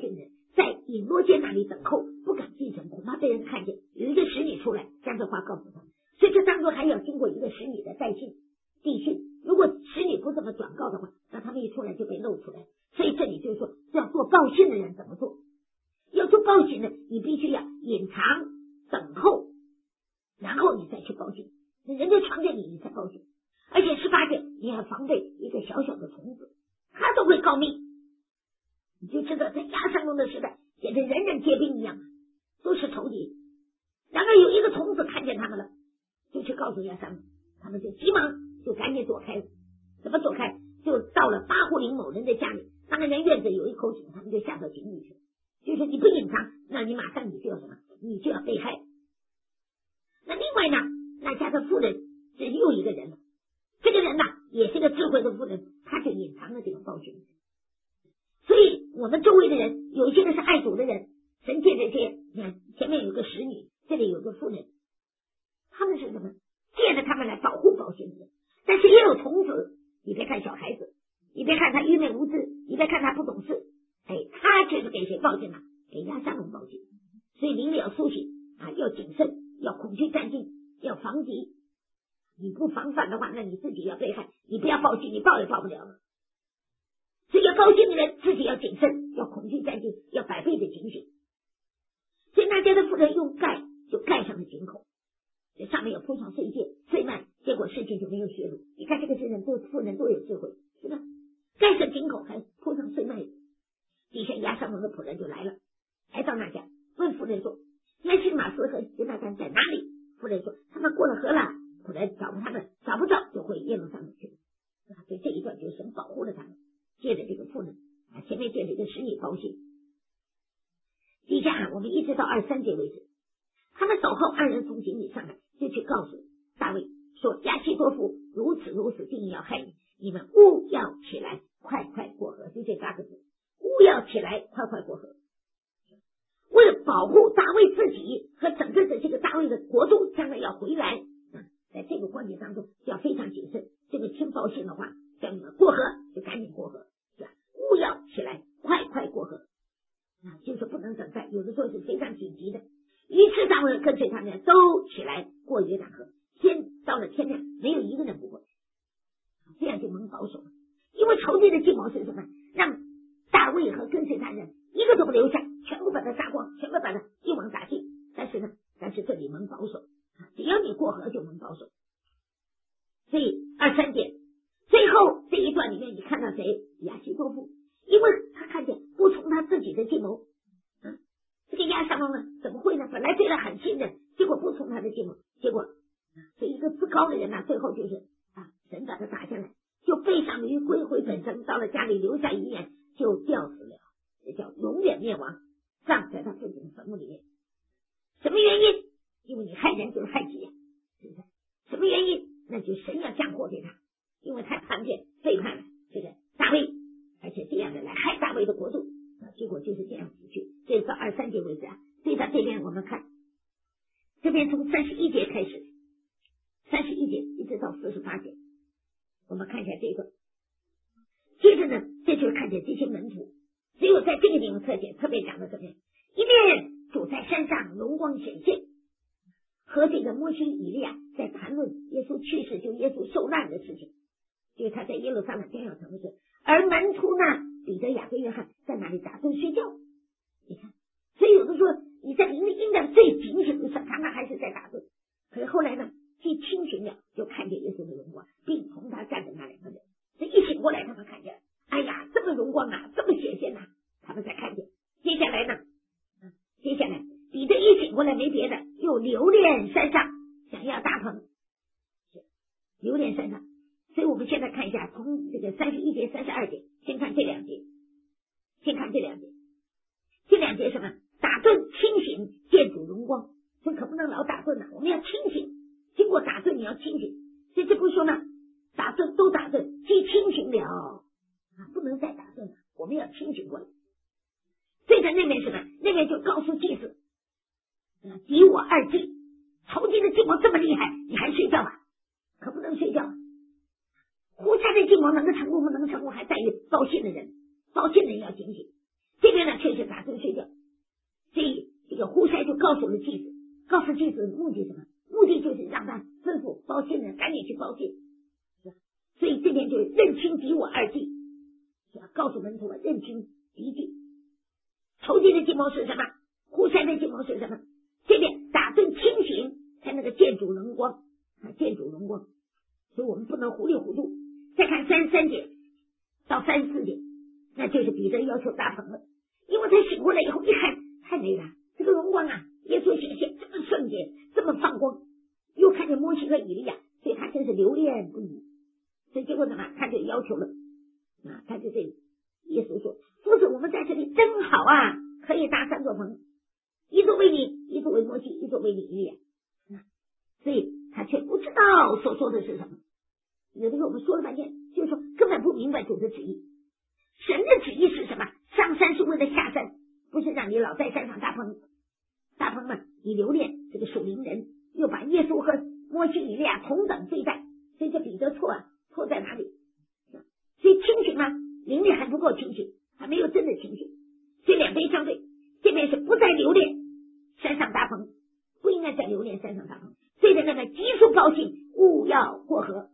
在隐罗间那里等候，不敢进城，恐怕被人看见。有一个使女出来，将这话告诉他，所以这当中还要经过一个使女的带信递信。如果使女不这么转告的话，那他们一出来就被露出来。所以这里就是说，要做报信的人怎么做？要做报信的，你必须要隐藏等候，然后你再去报信。人家传给你，你才报信。而且18节你还防备一个小小的虫子，他都会告密。你就知道在亚撒龙的时代，简直人人皆兵一样，都是仇敌。然而有一个虫子看见他们了，就去告诉亚撒龙，他们就急忙就赶紧躲开了。怎么躲开？就到了巴户林某人的家里，那个人院子有一口井，他们就下到井里去。就是你不隐藏，那你马上你就要什么？你就要被害。那另外呢，那家的妇人是又一个人了，这个人呢也是个智慧的妇人，他就隐藏了这个报信。所以我们周围的人有一些人是爱主的人，神借这些，你看前面有个使女，这里有个妇人，他们是什么？借着他们来保护报信的人。但是也有童子，你别看小孩子，你别看他愚昧无知，你别看他不懂事，他就是给谁报信呢？给亚撒龙报信。所以灵里要苏醒要谨慎，要恐惧战兢，要防敌。你不防范的话，那你自己要被害。你不要报信，你报也报不了了。所以要报信的人自己要谨慎，要恐惧战兢，要百倍的警醒。所以那家的妇人用盖就盖上了井口，这上面要铺上碎秸碎麦，结果事情就没有血露。你看这个人妇人多有智慧，是吧？盖上井口还铺上碎麦。底下亚撒龙的仆人就来了，来到那家问妇人说，耶西马斯和约拿单在哪里？妇人说他们过了河了。仆人找不他们，找不着就回耶路撒冷去了。所以这一段就是神保护了他们，借着这个妇人前面借着一个使女报信。底下我们一直到23节为止，他们守候2人从井里上来，就去告诉大卫说，亚希多夫如此如此定义要害你，你们务要起来快快过河。就这8个字，务要起来快快过河。为了保护大卫自己和整个的这个大卫的国度将来要回来，在这个关节当中要非常谨慎。这个听报信的话，叫你们过河就赶紧过河，务要起来快快过河，就是不能等待。有的时候是非常紧急的。于是大卫跟随他们都起来过约旦河，先到了天亮，没有一个人不过去，这样就蒙保守了。因为仇敌的计谋是什么？让大卫和跟随他人一个都不留下，全部把他杀光，全部把他一网打尽。但是这里蒙保守，只要你过河就蒙保守。所以23节最后这一段里面，你看到谁？亚希多夫，因为他看见不从他自己的计谋，这个亚撒龙呢怎么会呢？本来对他很信任，结果不从他的计谋，结果所以一个自高的人呢，最后就是神把他打下来，就背上驴归回本城，到了家里留下遗言，就吊死了，这叫永远灭亡，葬在他父亲的坟墓里面。什么原因？因为你害人就是害己，是不是？什么原因？那就神要降祸给他，因为他叛变背叛了这个大卫，而且这样的来害大卫的国度，结果就是这样死去。这到23节为止所以到这边我们看，这边从31节开始，31节一直到48节，我们看一下这个。接着呢，这就是看见这些门徒，只有在这个地方特别讲的怎么样？一面主在山上荣光显现，和这个摩西以利亚在谈论耶稣去世，就耶稣受难的事情，就是他在耶路撒冷将要成的事。而门徒呢，彼得、雅各、约翰在那里打盹睡觉。你看，所以有的时候你在灵里应该最警醒的时候，他们还是在打盹。可是后来呢，既清醒了，就看见耶稣的荣光，并同他站的那2个人。这一醒过来，他们看见，哎呀，这么荣光这么显现他们才看见。接下来彼得一醒过来没别的，又留恋山上，想要大棚，留恋山上。所以我们现在看一下，从这个31节、32节，先看这2节。这2节什么？打盹清醒，见主荣光。这可不能老打盹我们要清醒。经过打盹你要清醒。所以这不说呢，打盹都打盹，既清醒了不能再打盹了，我们要清醒过来。所以在那边什么？那边就告诉祭司，敌我2计，仇敌的计谋这么厉害，你还睡觉可不能睡觉。胡瞎的计谋能够成功不能够成功，还在于报信的人要警醒。这边呢却是打盹睡觉， 告诉了继子，告诉继子的目的是什么？目的就是让他吩咐包信人赶紧去包信，所以这边就认亲敌我二计，告诉门徒认亲敌计。仇敌的计谋是什么？互相的计谋是什么？这边打顿清醒，才那个见主荣光，见主荣光。所以我们不能糊里糊涂。再看33节到34节，那就是彼得要求搭棚了，因为他醒过来以后一看，太美了，这个荣光啊，耶稣显现这么圣洁，这么放光，又看见摩西和以利亚，所以他真是留恋不已。所以结果什么？他就要求了，他就对耶稣说：“夫子，我们在这里真好啊，可以搭3座棚，一座为你，一座为摩西，一座为你以利亚。”所以他却不知道所说的是什么。有的时候我们说了半天，就是说根本不明白主的旨意。神的旨意是什么？上山是为了下山，不是让你老在山上搭棚。搭棚嘛，你留恋这个属灵人，又把耶稣和摩西以利亚同等对待，所以这彼得错在哪里？所以清醒吗？灵力还不够清醒，还没有真的清醒。所以两边相对，这边是不再留恋山上搭棚，不应该再留恋山上搭棚。所以在那边急速报信，勿要过河。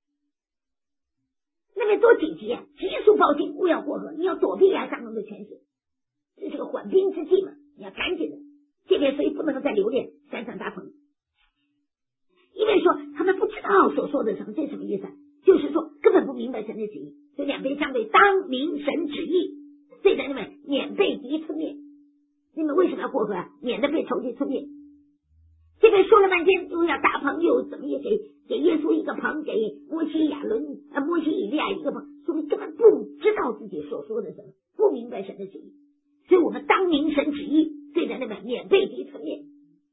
那边多紧急啊！急速报信，勿要过河，你要躲避亚撒龙的权势，这是个缓兵之计嘛，你要赶紧的。这边所以不能再留恋山上搭棚，因为说他们不知道所说的什么，这是什么意思？就是说根本不明白神的旨意，所以两边相对，当明神旨意，所以在那边免被敌吞灭。你们为什么要过河啊？免得被仇敌吞灭。这边说了半天，又要搭棚，又怎么也给耶稣一个棚，给摩西以利亚一个棚，说明根本不知道自己所说的什么，不明白神的旨意。所以我们当明神旨意，所以在那边免被敌吞灭。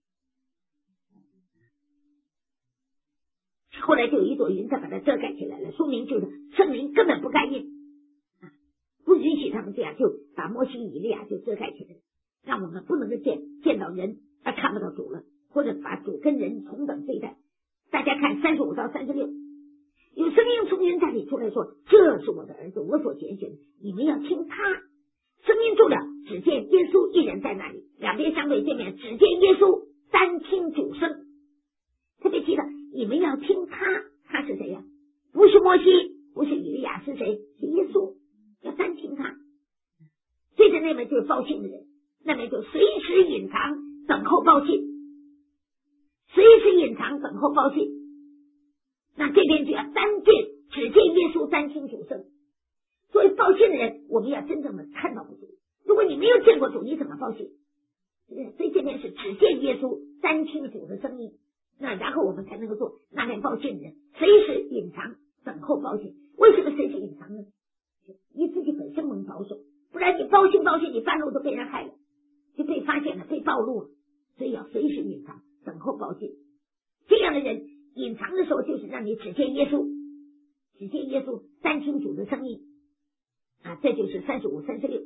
后来就有一朵云彩把它遮盖起来了，说明就是圣灵根本不干应，不允许他们这样，就把摩西以利亚就遮盖起来了，让我们不能够见到人而看不到主了，或者把主跟人同等对待。大家看35到36，有声音从云彩里出来说：“这是我的儿子，我所拣选的，你们要听他。”声音住了，只见耶稣一人在那里，两边相对见面，只见耶稣单听主声。特别记得你们要听他，他是谁呀？不是摩西，不是以利亚，是谁？是耶稣，要单听他。对着那边就是报信的人，那边就随时隐藏等候报信，随时隐藏等候报信。那这边就要只见耶稣单听主声。作为报信的人，我们要真正的看到主。如果你没有见过主，你怎么报信？所以这边是只见耶稣单听主的声音，那然后我们才能够做那边报信的人，随时隐藏等候报信。为什么随时隐藏呢？你自己本身能保守，不然你报信你半路都被人害了，就被发现了，被暴露了。所以要随时隐藏等候报信。这样的人隐藏的时候，就是让你只见耶稣单听主的声音这就是35、36。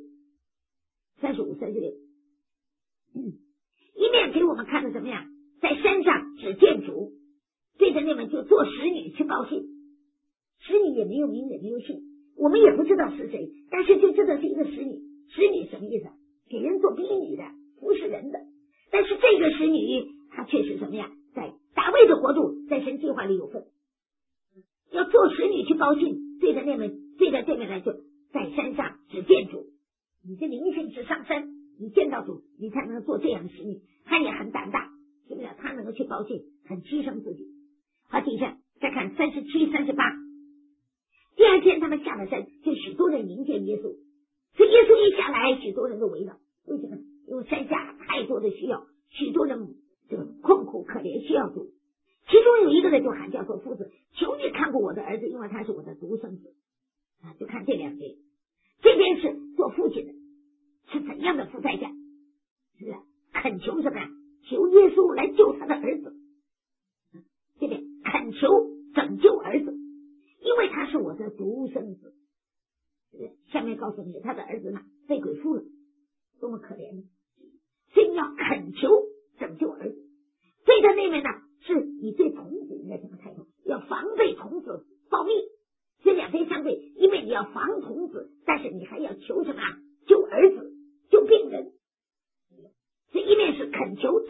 一面给我们看的什么呀？在山上只见主，对着那边就做使女去报信。使女也没有名也没有姓，我们也不知道是谁，但是就知道是一个使女。使女什么意思？给人做婢女的，服侍人的。但是这个使女她却是什么呀？在大卫的国度，在神计划里有份，要做使女去报信，对着这边来，就在山上只见主。你这灵性是上山，你见到主，你才能做这样的使女。他也很胆大，是不是？他能够去报信，很牺牲自己。好，底下再看37、38。第二天他们下了山，就许多人迎接耶稣。所以耶稣一下来，许多人都围绕。为什么？因为山下太多的需要，许多人这个困苦可怜，需要主。其中有一个人就喊叫说：“夫子，求你看过我的儿子，因为他是我的独生子。”就看这两边，这边是做父亲的，是怎样的付代价？是不是恳求什么呀？求耶稣来救他的儿子。这边恳求拯救儿子，因为他是我的独生子。下面告诉你，他的儿子呢被鬼附了，多么可怜呢！所以你要恳求拯救儿子。对着那边呢，是你对童子应该怎么态度？要防备童子暴密。这两边相对，因为你要防童子，但是你还要求什么？救儿子，救病人。这一面是恳求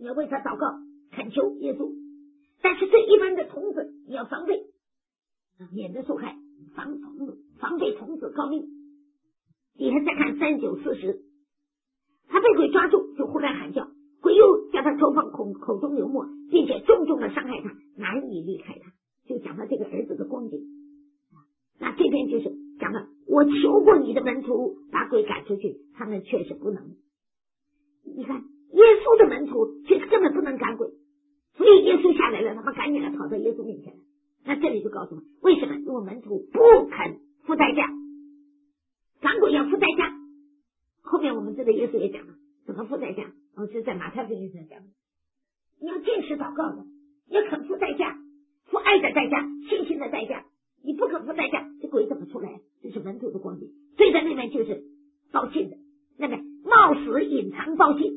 要为他祷告，恳求耶稣。但是对一般的童子，你要防备，免得受害，防备童子告密。你还再看39、40，他被鬼抓住，就忽然喊叫，鬼又叫他抽放口中流沫，并且重重的伤害他，难以离开他。就讲到这个儿子的光景。那这边就是讲了，我求过你的门徒把鬼赶出去，他们确实不能。你看耶稣的门徒其实根本不能赶鬼，所以耶稣下来了，他们赶紧来跑到耶稣面前。那这里就告诉我们为什么，因为门徒不肯付代价，赶鬼要付代价。后面我们知道耶稣也讲了怎么付代价，是在马太福音上讲的，你要坚持祷告的，你要肯付代价，付爱的代价，信心的代价。你不肯付代价，这鬼怎么出来？这是门徒的光景。对在那边就是报信的，那边冒死隐藏报信，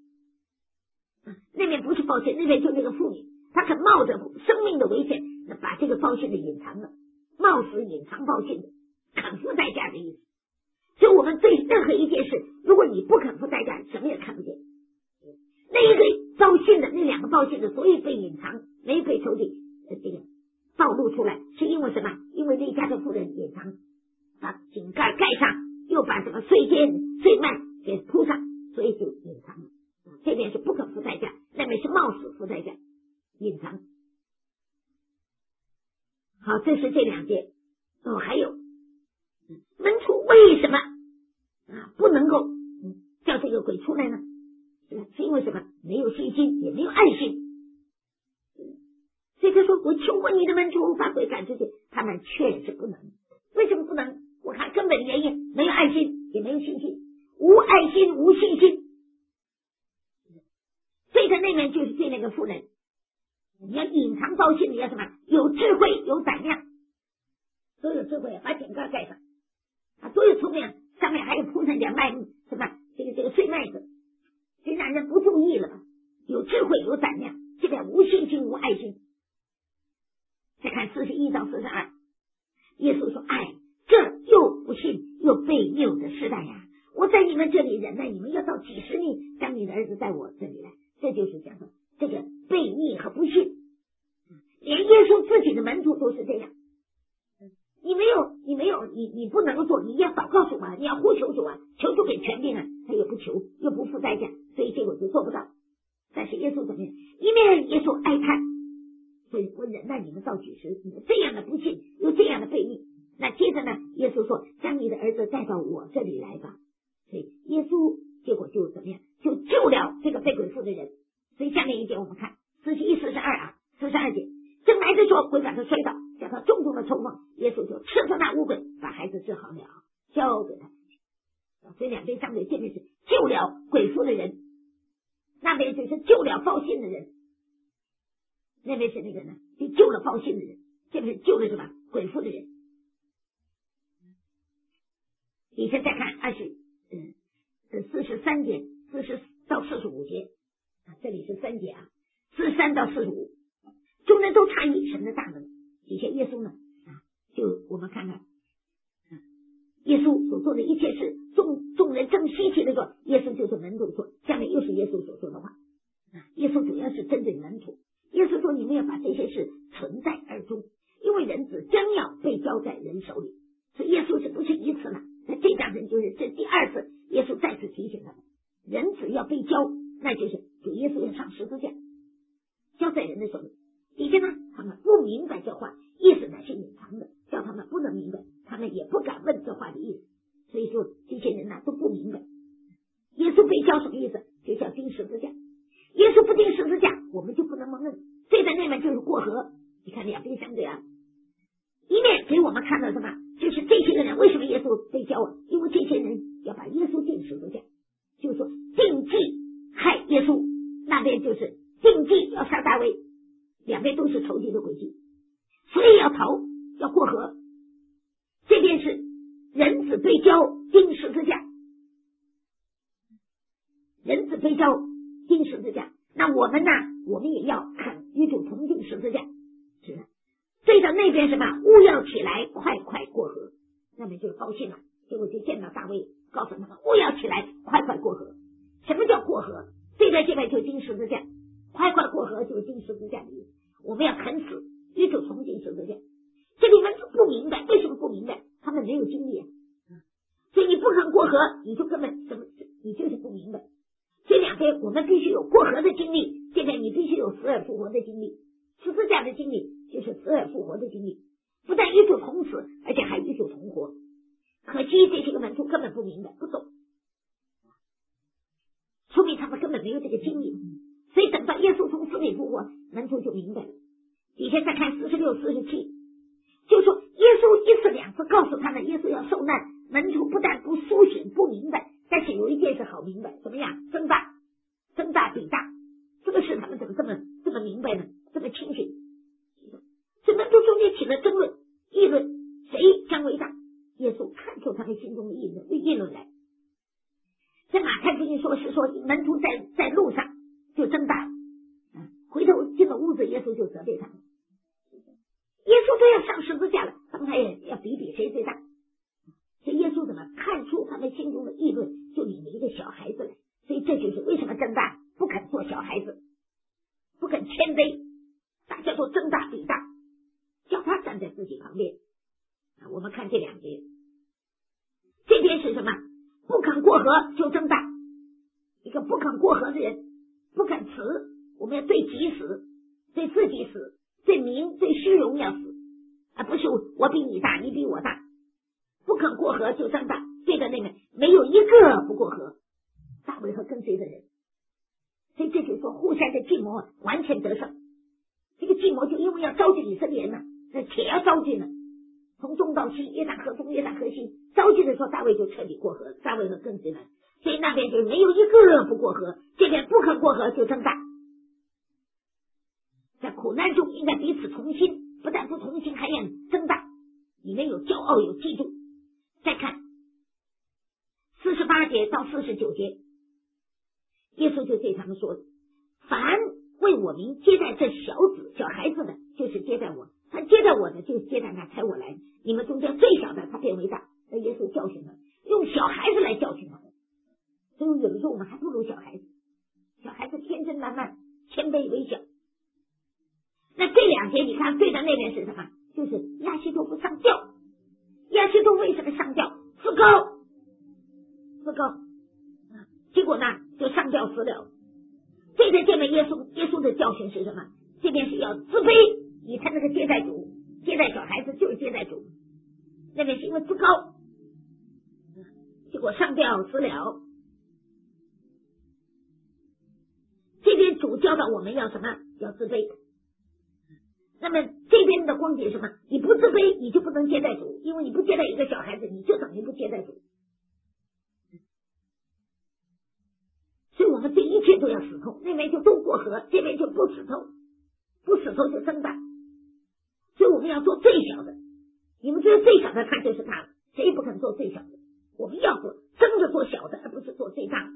那边不是报信，那边就那个妇女，她肯冒着生命的危险把这个报信的隐藏了，冒死隐藏报信的，肯付代价的意思。所以我们对任何一件事，如果你不肯付代价，什么也看不见。那一个报信的，那2个报信的，所以被隐藏，没被仇敌这个暴露出来，是因为什么？因为那家的妇人隐藏，把井盖盖上，又把什么碎麦给铺上，所以就隐藏了。这边是不肯付代价，那边是冒死付代价，隐藏。好，这是这2节。还有门徒为什么不能够叫这个鬼出来呢？是因为什么？没有信心，也没有爱心。所以他说我求过你的门徒把鬼赶出去，他们确实不能。为什么不能？我看根本原因没有爱心，也没有信心。无爱心无信心。对的那面就是对那个妇人，你要隐藏报信，你要什么？有智慧有胆量，都有智慧，把井盖盖上多有聪明，上面还有铺上点麦什么这个碎麦子，这让人不注意了。有智慧有胆量，这边无信心无爱心。再看41到42，耶稣说：“哎，这又不信又悖谬的时代呀！我在你们这里忍耐，你们要到几十年，将你的儿子带我这里来。”这就是讲的这个悖逆和不信。连耶稣自己的门徒都是这样。你不能做，你要祷告主啊，你要呼求主啊，求主给权柄啊，他也不求，又不付代价，所以结果就做不到。但是耶稣怎么样？一面耶稣哀叹，所以我忍耐你们到几时，你们这样的不信，又这样的悖逆。那接着呢，耶稣说：“将你的儿子带到我这里来吧。”所以耶稣结果就怎么样？就救了这个被鬼附的人。所以下面一节我们看41、42节，正来的时候，鬼把他摔倒，叫他重重的抽风，耶稣就斥责那污鬼，把孩子治好了，交给他。所以两边相对，这边是救了鬼附的人，那边就是救了报信的人，那边是那个呢，就救了报信的人，这边是救了什么？鬼附的人。你现在看43节40到45节，这里是3节43到45，众人都诧异神的大能。底下耶稣呢就我们看看耶稣所做的一切事，众人正稀奇的说，耶稣就是门徒说，下面又是耶稣所说的话。耶稣主要是针对门徒，耶稣说你们要把这些事存在耳中，因为人子将要被交在人手里。所以耶稣是不是一次了？那这章人就是这第2次，耶稣再次提醒他们，人子要被交，那就是主耶稣要上十字架，交在人的手里。底下呢，他们不明白这话，意思呢是隐藏的，叫他们不能明白，他们也不敢问这话的意思。所以说这些人呢都不明白，耶稣被交什么意思？就叫钉十字架。耶稣不钉十字架，我们就不能蒙恩。对在那边就是过河，你看两边相对一面给我们看到什么？就是这些个人为什么耶稣被交因为这些人要把耶稣钉十字架，就是说定计害耶稣，那边就是定计要杀大卫，两边都是仇敌的诡计，所以要逃，要过河。这边是人子被交钉十字架，人子被交钉十字架，那我们呢？我们也要肯与主同钉十字架，是的。对着那边什么？勿要起来，快快过河。那么就高兴了，结果就见到大卫，告诉他们勿要起来，快快过河。什么叫过河？对在这边就钉十字架， 快快过河就是钉十字架的意思，我们要啃死，一头冲进十字架。这里门徒不明白，为什么不明白？他们没有经历啊，所以你不肯过河，你就根本你就是不明白。这两边我们必须有过河的经历，现在你必须有死而复活的经历，十字架的经历就是死而复活的经历，不但一主同死，而且还一主同活。可惜这些个门徒根本不明白，不懂，说明他们根本没有这个经历。所以等到耶稣从死里复活，门徒就明白了。底下再看46、47，就说耶稣一次两次告诉他们耶稣要受难，门徒不但不苏醒不明白，但是有一件事好明白，怎么样？增大比大，这个事他们怎么这么明白呢？这么清醒？所以门徒中间起了争论议论，谁将为大？耶稣看出他们心中的议论来。在马太福音说是说门徒在路上就增大了，回头进了屋子，耶稣就责备他们。耶稣都要上十字架了，他们还要比谁最大。所以耶稣怎么看出他们心中的议论，就领了一个小孩子来。所以这就是为什么增大不肯做小孩子，不肯谦卑，大家都增大比大，叫他站在自己旁边。我们看这两节，这边是什么？不肯过河就增大，一个不肯过河的人，不肯辞，我们要对己死，对自己死，对名对虚荣要死，而不是我比你大，你比我大。不肯过河就增大，对着那个没有一个不过河，大卫和跟随的人。所以这就是说互相的计谋完全得胜。这个计谋就因为要召集以色列人呢，那且要召集呢，从东到西，约旦河东约旦河西，召集的时候大卫就彻底过河，大卫和跟随人。所以那边就没有一个不过河，这边不肯过河就增大。在苦难中应该彼此同心，不但不同心还要增大，里面有骄傲有嫉妒。再看48节到49节，耶稣就对他们说，凡为我名接待这小孩子的，就是接待我，凡接待我的，就是接待那差我来，你们中间最小的他变为大。那耶稣教训他，用小孩子来教训他们。所以有的时候我们还不如小孩子，小孩子天真烂漫，谦卑微小。那这两节你看对的那边是什么？就是亚希多夫上吊。亚希多夫为什么上吊？自高，结果呢就上吊死了。这边耶稣的教训是什么？这边是要自卑，你看那个接待主，接待小孩子就是接待主，那边是因为自高，结果上吊死了。这边主教导我们要什么？要自卑。那么这边的光景是什么？你不自卑，你就不能接待主，因为你不接待一个小孩子，你就等于不接待主。所以我们对一切都要死透，那边就都过河，这边就不死透，不死透就增大。所以我们要做最小的，你们觉得最小的他就是大了，谁也不肯做最小的，我们要做争着做小的，而不是做最大的。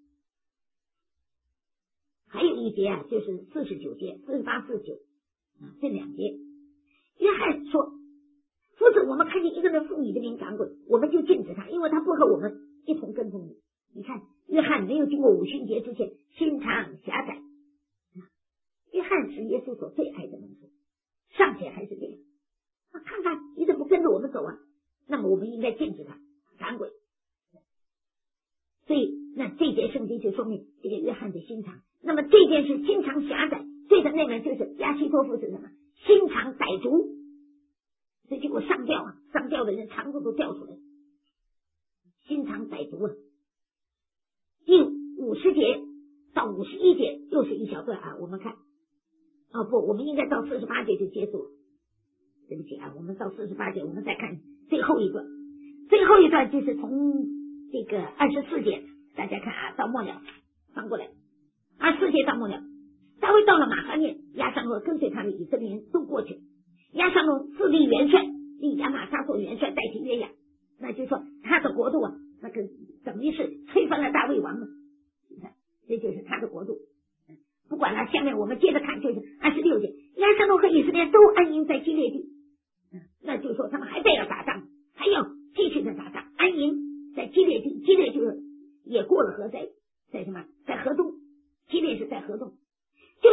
还有一节啊，就是49节48、49这两节，约翰说，夫子我们看见一个人奉你的名赶鬼，我们就禁止他，因为他不和我们一同跟从你。你看约翰没有经过五旬节之前心肠狭窄，约翰是耶稣所最爱的门徒，尚且还是这样，看看你怎么跟着我们走啊？那么我们应该禁止他赶鬼。所以那这节圣经就说明这个约翰的心肠。那么这件是心肠狭窄，对的那个就是亚希多夫是什么？心肠歹毒，所以结果上吊上吊的人肠子都掉出来，心肠歹毒啊。第50节到51节又是一小段啊，我们看我们应该到48节就结束了，对不起啊，我们到48节我们再看最后一段，最后一段就是从这个24节，大家看啊，到末了翻过来24节到末了，大卫到了马哈念，亚撒罗跟随他的以色列人都过去，亚撒罗自立元帅，立亚玛撒做元帅代替约雅，那就是说他的国度啊，那个等于是推翻了大卫王了，这就是他的国度。不管了，下面我们接着看，就是26节，亚撒罗和以色列都安营在基列地，那就是说他们还得要打仗，还要继续的打仗，安营在基列地，基列就是也过了河，在什么？在河东，基列是在河东。就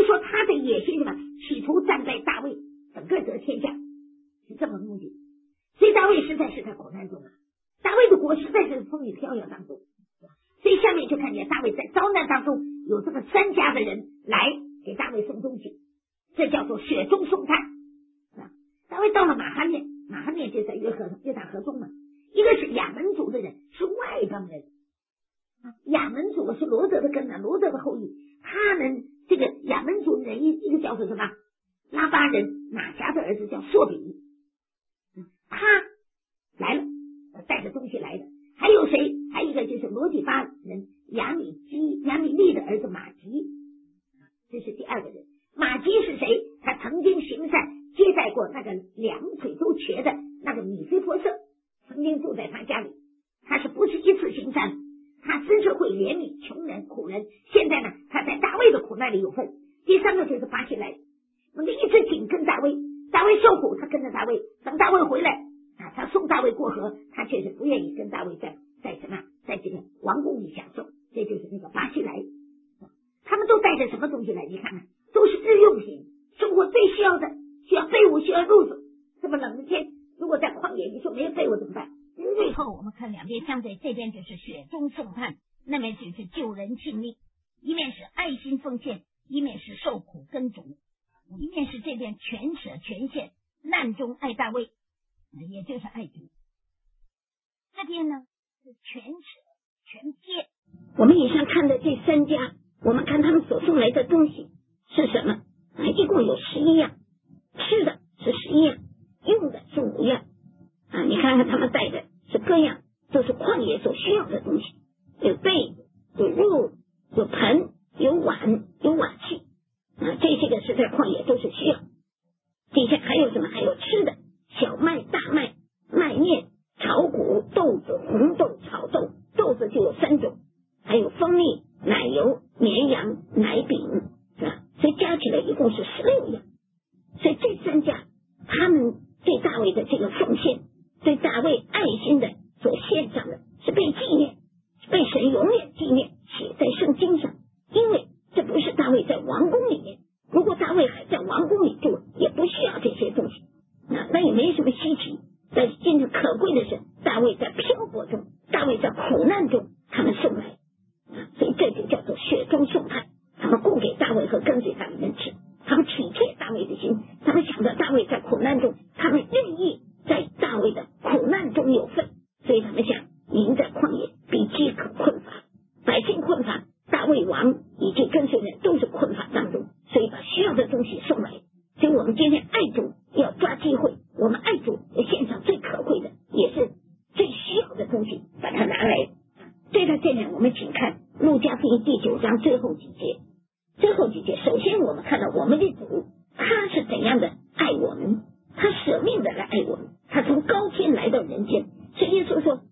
野心什么，企图站在大卫整个得天下，是这么目的。所以大卫实在是在苦难中啊，大卫的国实在是风雨飘摇当中。所以下面就看见大卫在遭难当中有这么3家的人来给大卫送东西，这叫做雪中送炭。大卫到了马哈念，马哈念就在约旦河中嘛。一个是亚门族的人，是外邦人。亚门族是罗德的根啊，罗德的后裔。他们这个亚门族人一个叫做什么拉巴人哪家的儿子叫朔比，他来了，带着东西来的。还有谁？还有一个就是罗底巴人亚米利的儿子马吉，这是第2个人。马吉是谁？他曾经行善接待过那个2腿都瘸的那个米非波设，曾经住在他家里。他是不是一次行善？他真是会怜悯穷人苦人。现在呢，他在大卫的苦难里有份。第3个就是巴西来，那么一直紧跟大卫，大卫受苦，他跟着大卫。等大卫回来他送大卫过河，他却是不愿意跟大卫在什么，在这个王宫里享受。这就是那个巴西来。他们都带着什么东西来？你看看，都是日用品，生活最需要的，需要被褥，需要褥子。这么冷的天，如果在旷野，你说没有被窝怎么办？
最后我们看两边相对，这边就是雪中送炭，那边就是救人性命，一面是爱心奉献，一面是受苦耕种，一面是这边全舍全献，难中爱大卫，也就是爱主。这边呢是全舍全贴。
我们以上看的这3家，我们看他们所送来的东西是什么？一共有11样，吃的是11样，用的是5样你看看他们带的是各样，都是旷野所需要的东西，有被，有褥，有盆，有碗，有瓦器这些个是在旷野都是需要。底下还有什么？还有吃的，小麦、大麦、麦面、炒谷、豆子、红豆、炒豆，豆子就有3种，还有蜂蜜、奶油、绵羊、奶饼是吧？所以加起来一共是16样。所以这3家他们对大卫的这个奉献，对大卫爱心的所献上的，是被纪念，被神永远纪念，写在圣经上。因为这不是大卫在王宫里面，如果大卫还在王宫里住，也不需要这些东西，那也没什么稀奇。但是今天可贵的是，大卫在漂泊中，大卫在苦难中，他们送来所以这就叫做雪中送炭。他们供给大卫和跟随他的人吃，他们体贴大卫的心，他们想到大卫在苦难中，他们愿意在大卫的苦难中有份，所以他们想民在旷野比饥渴困乏，百姓困乏，大卫王以及跟随人都是困乏当中，所以把需要的东西送来。所以我们今天爱主要抓机会，我们爱主要献上最可贵的，也是最需要的东西，把它拿来。对他这点，我们请看路加福音第9章最后几节。最后几节，首先我们看到我们的主他是怎样的爱我们，他舍命的来爱我们，他从高天来到人间。所以耶稣说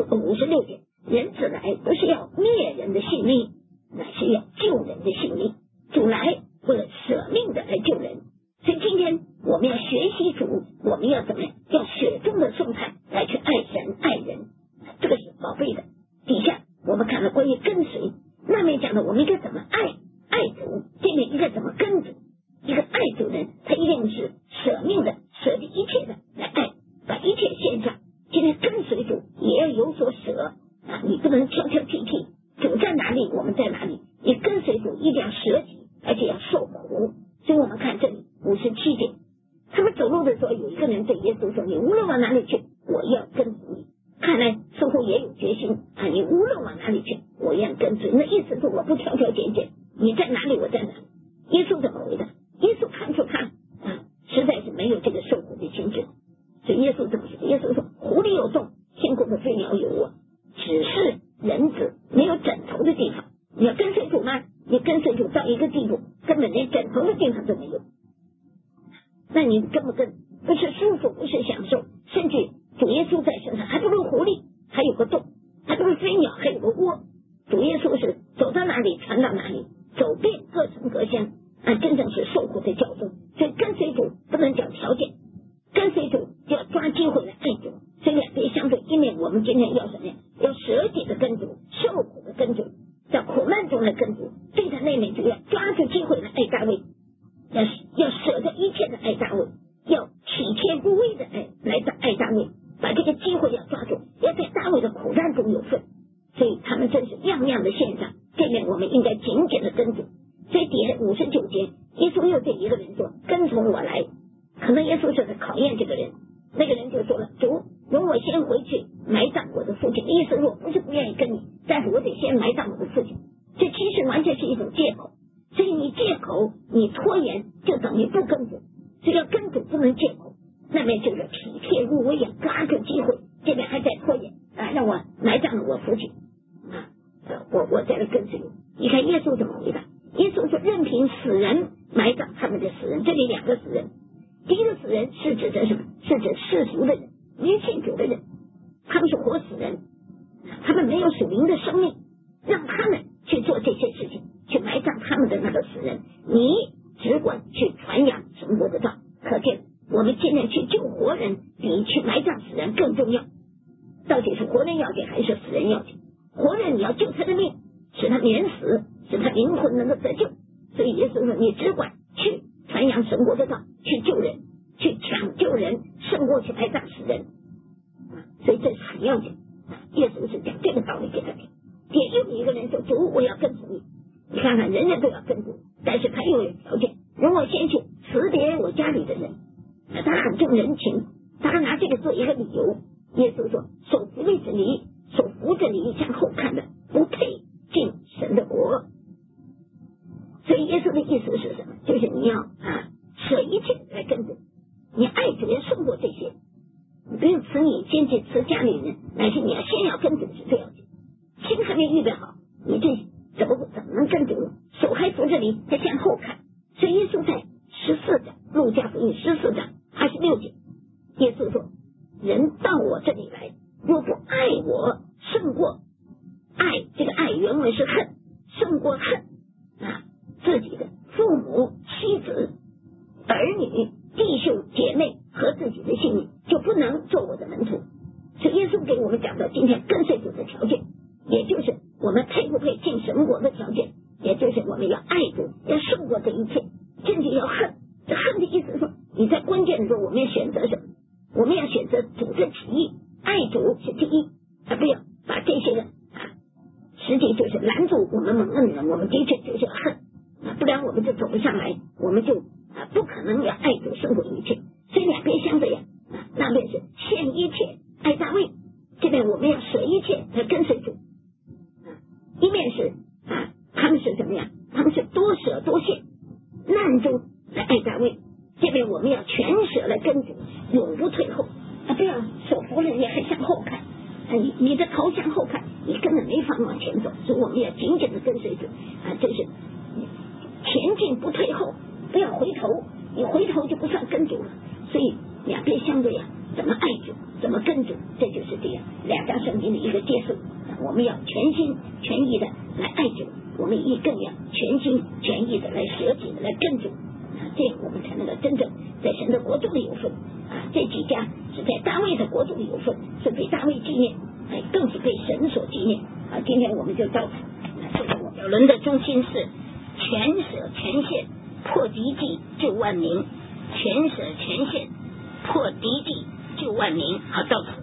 56节，人子来不是要灭人的性命，乃是要救人的性命。主来为了舍命的来救人。所以今天我们要学习主，我们要怎么样？要雪中的送炭来去爱神爱人，这个是宝贝的。底下我们看了关于跟随，那面讲的我们应该怎么爱主，这面应该怎么跟主。一个爱主人，他一定是舍命的，舍弃一切的来爱，把一切献上。今天跟随主也要有所舍你不能挑挑剔剔，主在哪里我们在哪里，你跟随主一定要舍己，而且要受苦。所以我们看这里57节，他们走路的时候，有一个人对耶稣说，你无论往哪里去，我要跟随你。看来似乎也有决心你无论往哪里去，我要跟随。那意思是我不挑挑拣拣，你在哪里我在哪里。耶稣怎么回答？耶稣看出他实在是没有这个受苦的心智，所以耶稣怎么说？耶稣说，狐狸有洞，天空的飞鸟有窝，只是人子没有枕头的地方。你要跟随主吗？你跟随主到一个地步，根本连枕头的地方都没有，那你跟不跟？不是舒服，不是享受，甚至主耶稣在身上还不如狐狸，还有个洞，还不如飞鸟，还有个窝。主耶稣是走到哪里传到哪里，走遍各城各乡真正是受苦的教宗。所以跟随主不能讲条件，跟随主就要抓机会来爱主。所以两边相对，因为我们今天要什么呀？要舍己的跟主，受苦的跟主，在苦难中的跟主。对他那面就要抓住机会来爱大卫。 父亲，意思说不是不愿意跟你，但是我得先埋葬我的父亲。这其实完全是一种借口，所以你借口，你拖延就等于不跟主，所以要跟主不能借口，那边就是体贴入微啊，抓住机会，这边还在拖延啊，让我埋葬了我父亲啊，我再来跟随你。你看耶稣怎么回答？耶稣说任凭死人埋葬他们的死人，这里两个死人，第一个死人是指的什么？是指世俗的人，没信主的人，他们是活死人，他们没有属灵的生命，让他们去做这些事情，去埋葬他们的那个死人，你只管去传扬神国的道。可见我们今天去救活人比去埋葬死人更重要。到底是活人要紧还是死人要紧？活人你要救他的命，使他免死，使他灵魂能够得救。所以耶稣说你只管去传扬神国的道，去救人，去抢救人，胜过去埋葬死人。所以这是很要紧。耶稣是讲这个道理给他听。也有一个人说主，我要跟随你。你看看人人都要跟主，但是他又有条件，容我先去辞别我家里的人。他很重人情，他拿这个做一个理由。耶稣说手扶着犁，手扶着犁向后看的不配进神的国。所以耶稣的意思是什么？就是你要舍一切来跟主，你爱主要胜过这些，你不用辞你经济辞家里人，乃是你要先要跟主是最要紧。心还没预备好，你这怎么能跟主呢？手还扶着犁，还向后看。所以耶稣在14章，路加福音14章26节，耶稣说人到我这里来，若不爱我胜过爱，这个爱原文是恨，胜过恨自己的父母、妻子、儿女、弟兄姐妹和自己的性命，就不能做我的门徒。所以耶稣给我们讲到今天跟随主的条件，也就是我们配不配进神国的条件，也就是我们要爱主，要胜过这一切，甚至要恨。这恨的意思是说，你在关键的时候我们要选择什么？我们要选择主的旨意，爱主是第一，不要把这些人实际就是拦住我们蒙恩的人，我们的确就是要恨不然我们就走不上来，我们就不可能要爱主胜过一切。所以两边相对那边是献一切爱大卫，这边我们要舍一切来跟随主一面是他们是怎么样？他们是多舍多献，难中来爱大卫。这边我们要全舍来跟主，永不退后不要手扶着你还向后看你的头向后看，你根本没法往前走。所以我们要紧紧的跟随主这是前进不退后，不要回头，你回头就不算跟主了。所以两边相对怎么爱主，怎么跟主，这就是这样两章圣经的一个结束。我们要全心全意的来爱主，我们也更要全心全意的来舍己的来跟主这样我们才能够真正在神的国度里有份这几家是在大卫的国度里有份，是被大卫纪念更是被神所纪念今天我们就到此。这个小轮的中心是全舍全献，破敌地救万民。全舍全献，破敌地救万民。好，到此。